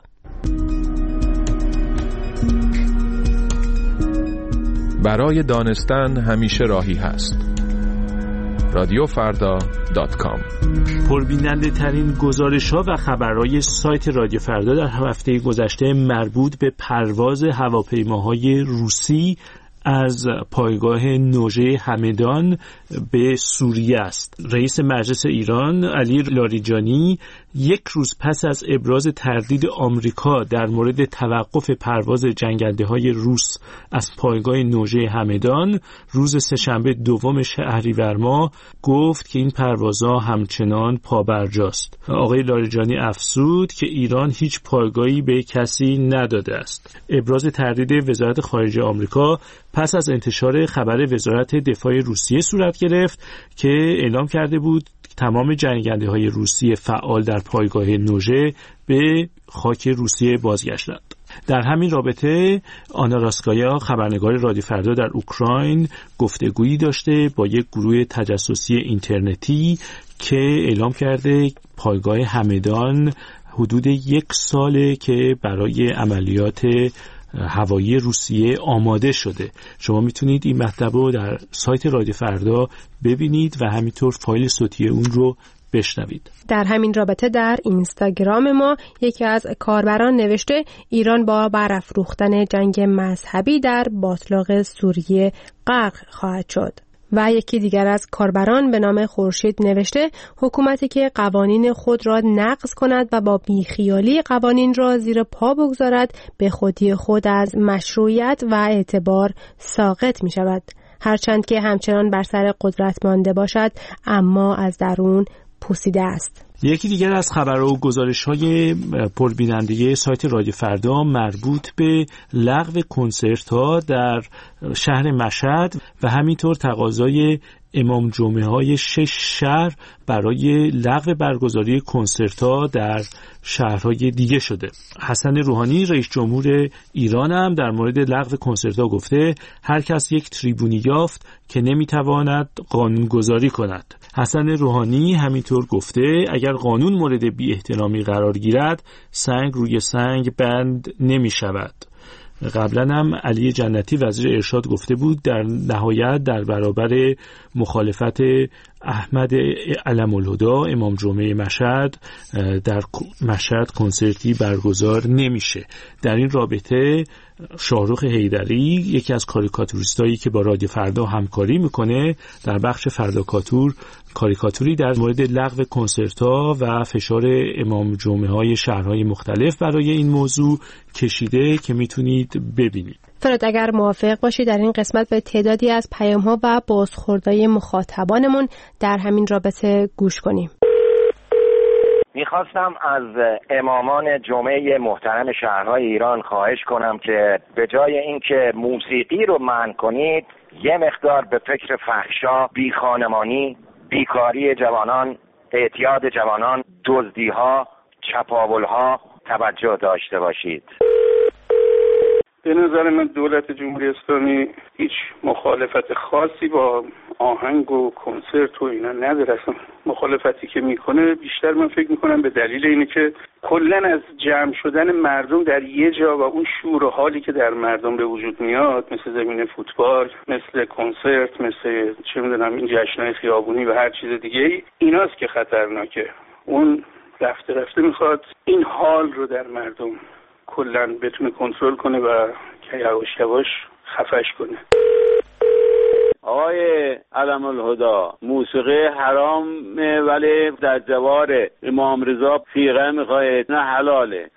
Speaker 28: برای دانستن همیشه راهی هست. رادیو فردا دات کام.
Speaker 29: پربیننده ترین گزارش ها و خبرهای سایت رادیو فردا در هفته گذشته مربوط به پرواز هواپیماهای روسی از پایگاه نوژه همدان به سوریه است. رئیس مجلس ایران علی لاریجانی یک روز پس از ابراز تردید آمریکا در مورد توقف پرواز جنگنده‌های روس از پایگاه نوژه همدان روز سه‌شنبه دوم شهریور ماه گفت که این پروازها همچنان پابرجاست. آقای لاریجانی افزود که ایران هیچ پایگاهی به کسی نداده است. ابراز تردید وزارت خارجه آمریکا پس از انتشار خبر وزارت دفاع روسیه صورت گرفت که اعلام کرده بود تمام جنگنده های روسی فعال در پایگاه نوژه به خاک روسیه بازگشتند. در همین رابطه آنا راسکایا، خبرنگار رادیو فردا در اوکراین، گفتگویی داشته با یک گروه تجسسی اینترنتی که اعلام کرده پایگاه همدان حدود یک ساله که برای عملیات هوایی روسیه آماده شده. شما میتونید این مطلب رو در سایت رادیو فردا ببینید و همینطور فایل صوتی اون رو بشنوید.
Speaker 15: در همین رابطه در اینستاگرام ما یکی از کاربران نوشته ایران با برافروختن جنگ مذهبی در باطلاق سوریه غرق خواهد شد. و یکی دیگر از کاربران به نام خورشید نوشته حکومتی که قوانین خود را نقض کند و با بیخیالی قوانین را زیر پا بگذارد به خودی خود از مشروعیت و اعتبار ساقط می شود. هرچند که همچنان بر سر قدرت مانده باشد اما از درون پوسیده است.
Speaker 29: یکی دیگر از خبرها و گزارش‌های پربیننده سایت رادیو فردا مربوط به لغو کنسرت‌ها در شهر مشهد و همینطور تقاضای امام جمعه های شش شهر برای لغو برگزاری کنسرت‌ها در شهرهای دیگه شده. حسن روحانی رئیس جمهور ایران هم در مورد لغو کنسرت‌ها گفته هر کس یک تریبونی یافت که نمیتواند قانونگذاری کند. حسن روحانی همینطور گفته اگر قانون مورد بی احترامی قرار گیرد سنگ روی سنگ بند نمی شود. قبلا هم علی جنتی وزیر ارشاد گفته بود در نهایت در برابر مخالفت احمد علم‌الهدا امام جمعه مشهد در مشهد کنسرتی برگزار نمیشه. در این رابطه شاهرخ حیدری یکی از کاریکاتوریستایی که با رادیو فردا همکاری میکنه در بخش فرداکاتور کاریکاتوری در مورد لغو کنسرت‌ها و فشار امام جمعه های شهرهای مختلف برای این موضوع کشیده که میتونید ببینید.
Speaker 15: فراد اگر موافق باشی در این قسمت به تعدادی از پیام‌ها و بازخوردهای مخاطبانمون در همین رابطه گوش کنیم.
Speaker 4: میخواستم از امامان جمعه محترم شهرهای ایران خواهش کنم که به جای اینکه موسیقی رو منع کنید یه مقدار به فکر فحشا، بیخانمانی، بیکاری جوانان، اعتیاد جوانان، دزدی‌ها، چپاول‌ها توجه داشته باشید.
Speaker 12: به نظر من دولت جمهوری اسلامی هیچ مخالفت خاصی با آهنگ و کنسرت و اینا نداره. اصلا مخالفتی که میکنه بیشتر من فکر میکنم به دلیل اینه که کلا از جمع شدن مردم در یه جا و اون شور و حالی که در مردم به وجود میاد مثل زمین فوتبال، مثل کنسرت، مثل چه میدونم این جشن‌های خیابونی و هر چیز دیگه ای، ایناست که خطرناکه. اون رفته رفته میخواد این حال رو در مردم کلا بتونه کنترل کنه و که یواش یواش خفش کنه.
Speaker 16: آقای علم‌الهدا موسیقی حرامه ولی در جوار امام رضا فیقه میخواهید نه حلاله.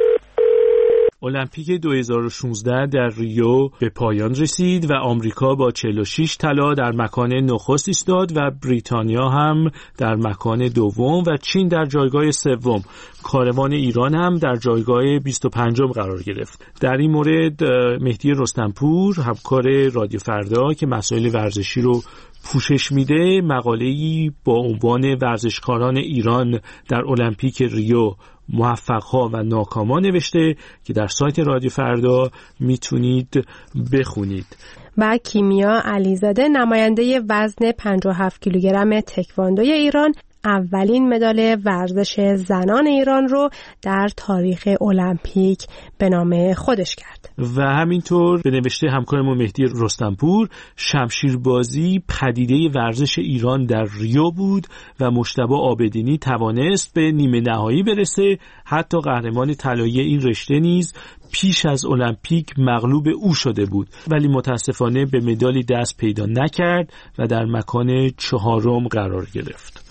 Speaker 29: المپیک دو هزار و شانزده در ریو به پایان رسید و آمریکا با چهل و شش طلا در مکان نخست ایستاد و بریتانیا هم در مکان دوم و چین در جایگاه سوم. کاروان ایران هم در جایگاه بیست و پنجم قرار گرفت. در این مورد مهدی رستمپور همکار رادیو فردا که مسائل ورزشی رو پوشش میده مقاله‌ای با عنوان ورزشکاران ایران در المپیک ریو موفق‌ها و ناکامان نوشته که در سایت رادیو فردا میتونید بخونید.
Speaker 15: و کیمیا علیزاده نماینده وزن پنجاه و هفت کیلوگرم تکواندوی ایران اولین مدال ورزش زنان ایران رو در تاریخ المپیک به نام خودش کرد.
Speaker 29: و همینطور به نوشته همکارمون مهدی رستمپور شمشیربازی پدیده ورزش ایران در ریو بود و مجتبی عابدینی توانست به نیمه نهایی برسه. حتی قهرمان طلایی این رشته نیز پیش از المپیک مغلوب او شده بود ولی متاسفانه به مدالی دست پیدا نکرد و در مکان چهارم قرار گرفت.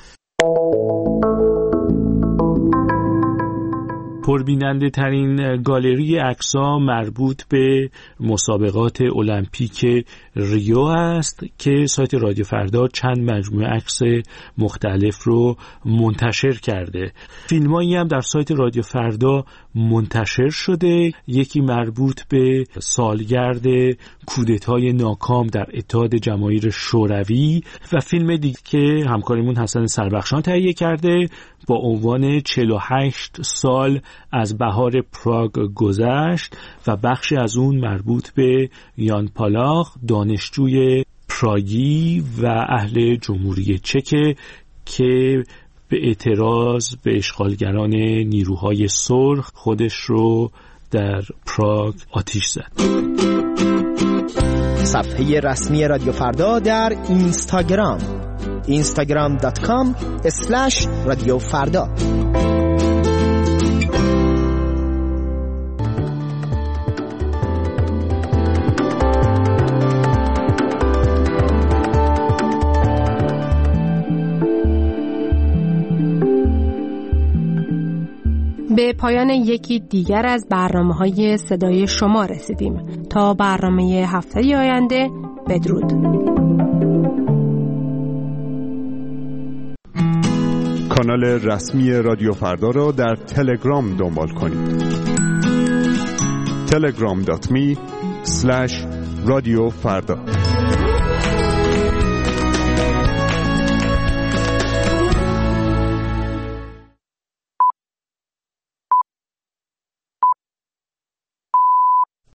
Speaker 29: پربیننده ترین گالری عکس‌ها مربوط به مسابقات المپیک ریو است که سایت رادیو فردا چند مجموعه عکس مختلف رو منتشر کرده. فیلمایی هم در سایت رادیو فردا منتشر شده. یکی مربوط به سالگرد کودتای ناکام در اتحاد جماهیر شوروی و فیلم دیگه که همکاریمون حسن سربخشان تهیه کرده با عنوان چهل و هشت سال از بهار پراگ گذشت و بخشی از اون مربوط به یان پالاخ، دانشجوی پراگی و اهل جمهوری چک که به اعتراض به اشغالگران نیروهای سرخ خودش رو در پراگ آتیش زد.
Speaker 5: صفحه رسمی رادیو فردا در اینستاگرام اینستاگرام دات کام اسلش رادیو فردا.
Speaker 15: به پایان یکی دیگر از برنامه‌های صدای شما رسیدیم. تا برنامه هفته آینده، بدرود.
Speaker 2: کانال رسمی رادیو فردا را در تلگرام دنبال کنید. تلگرام دات می اسلش رادیو فردا.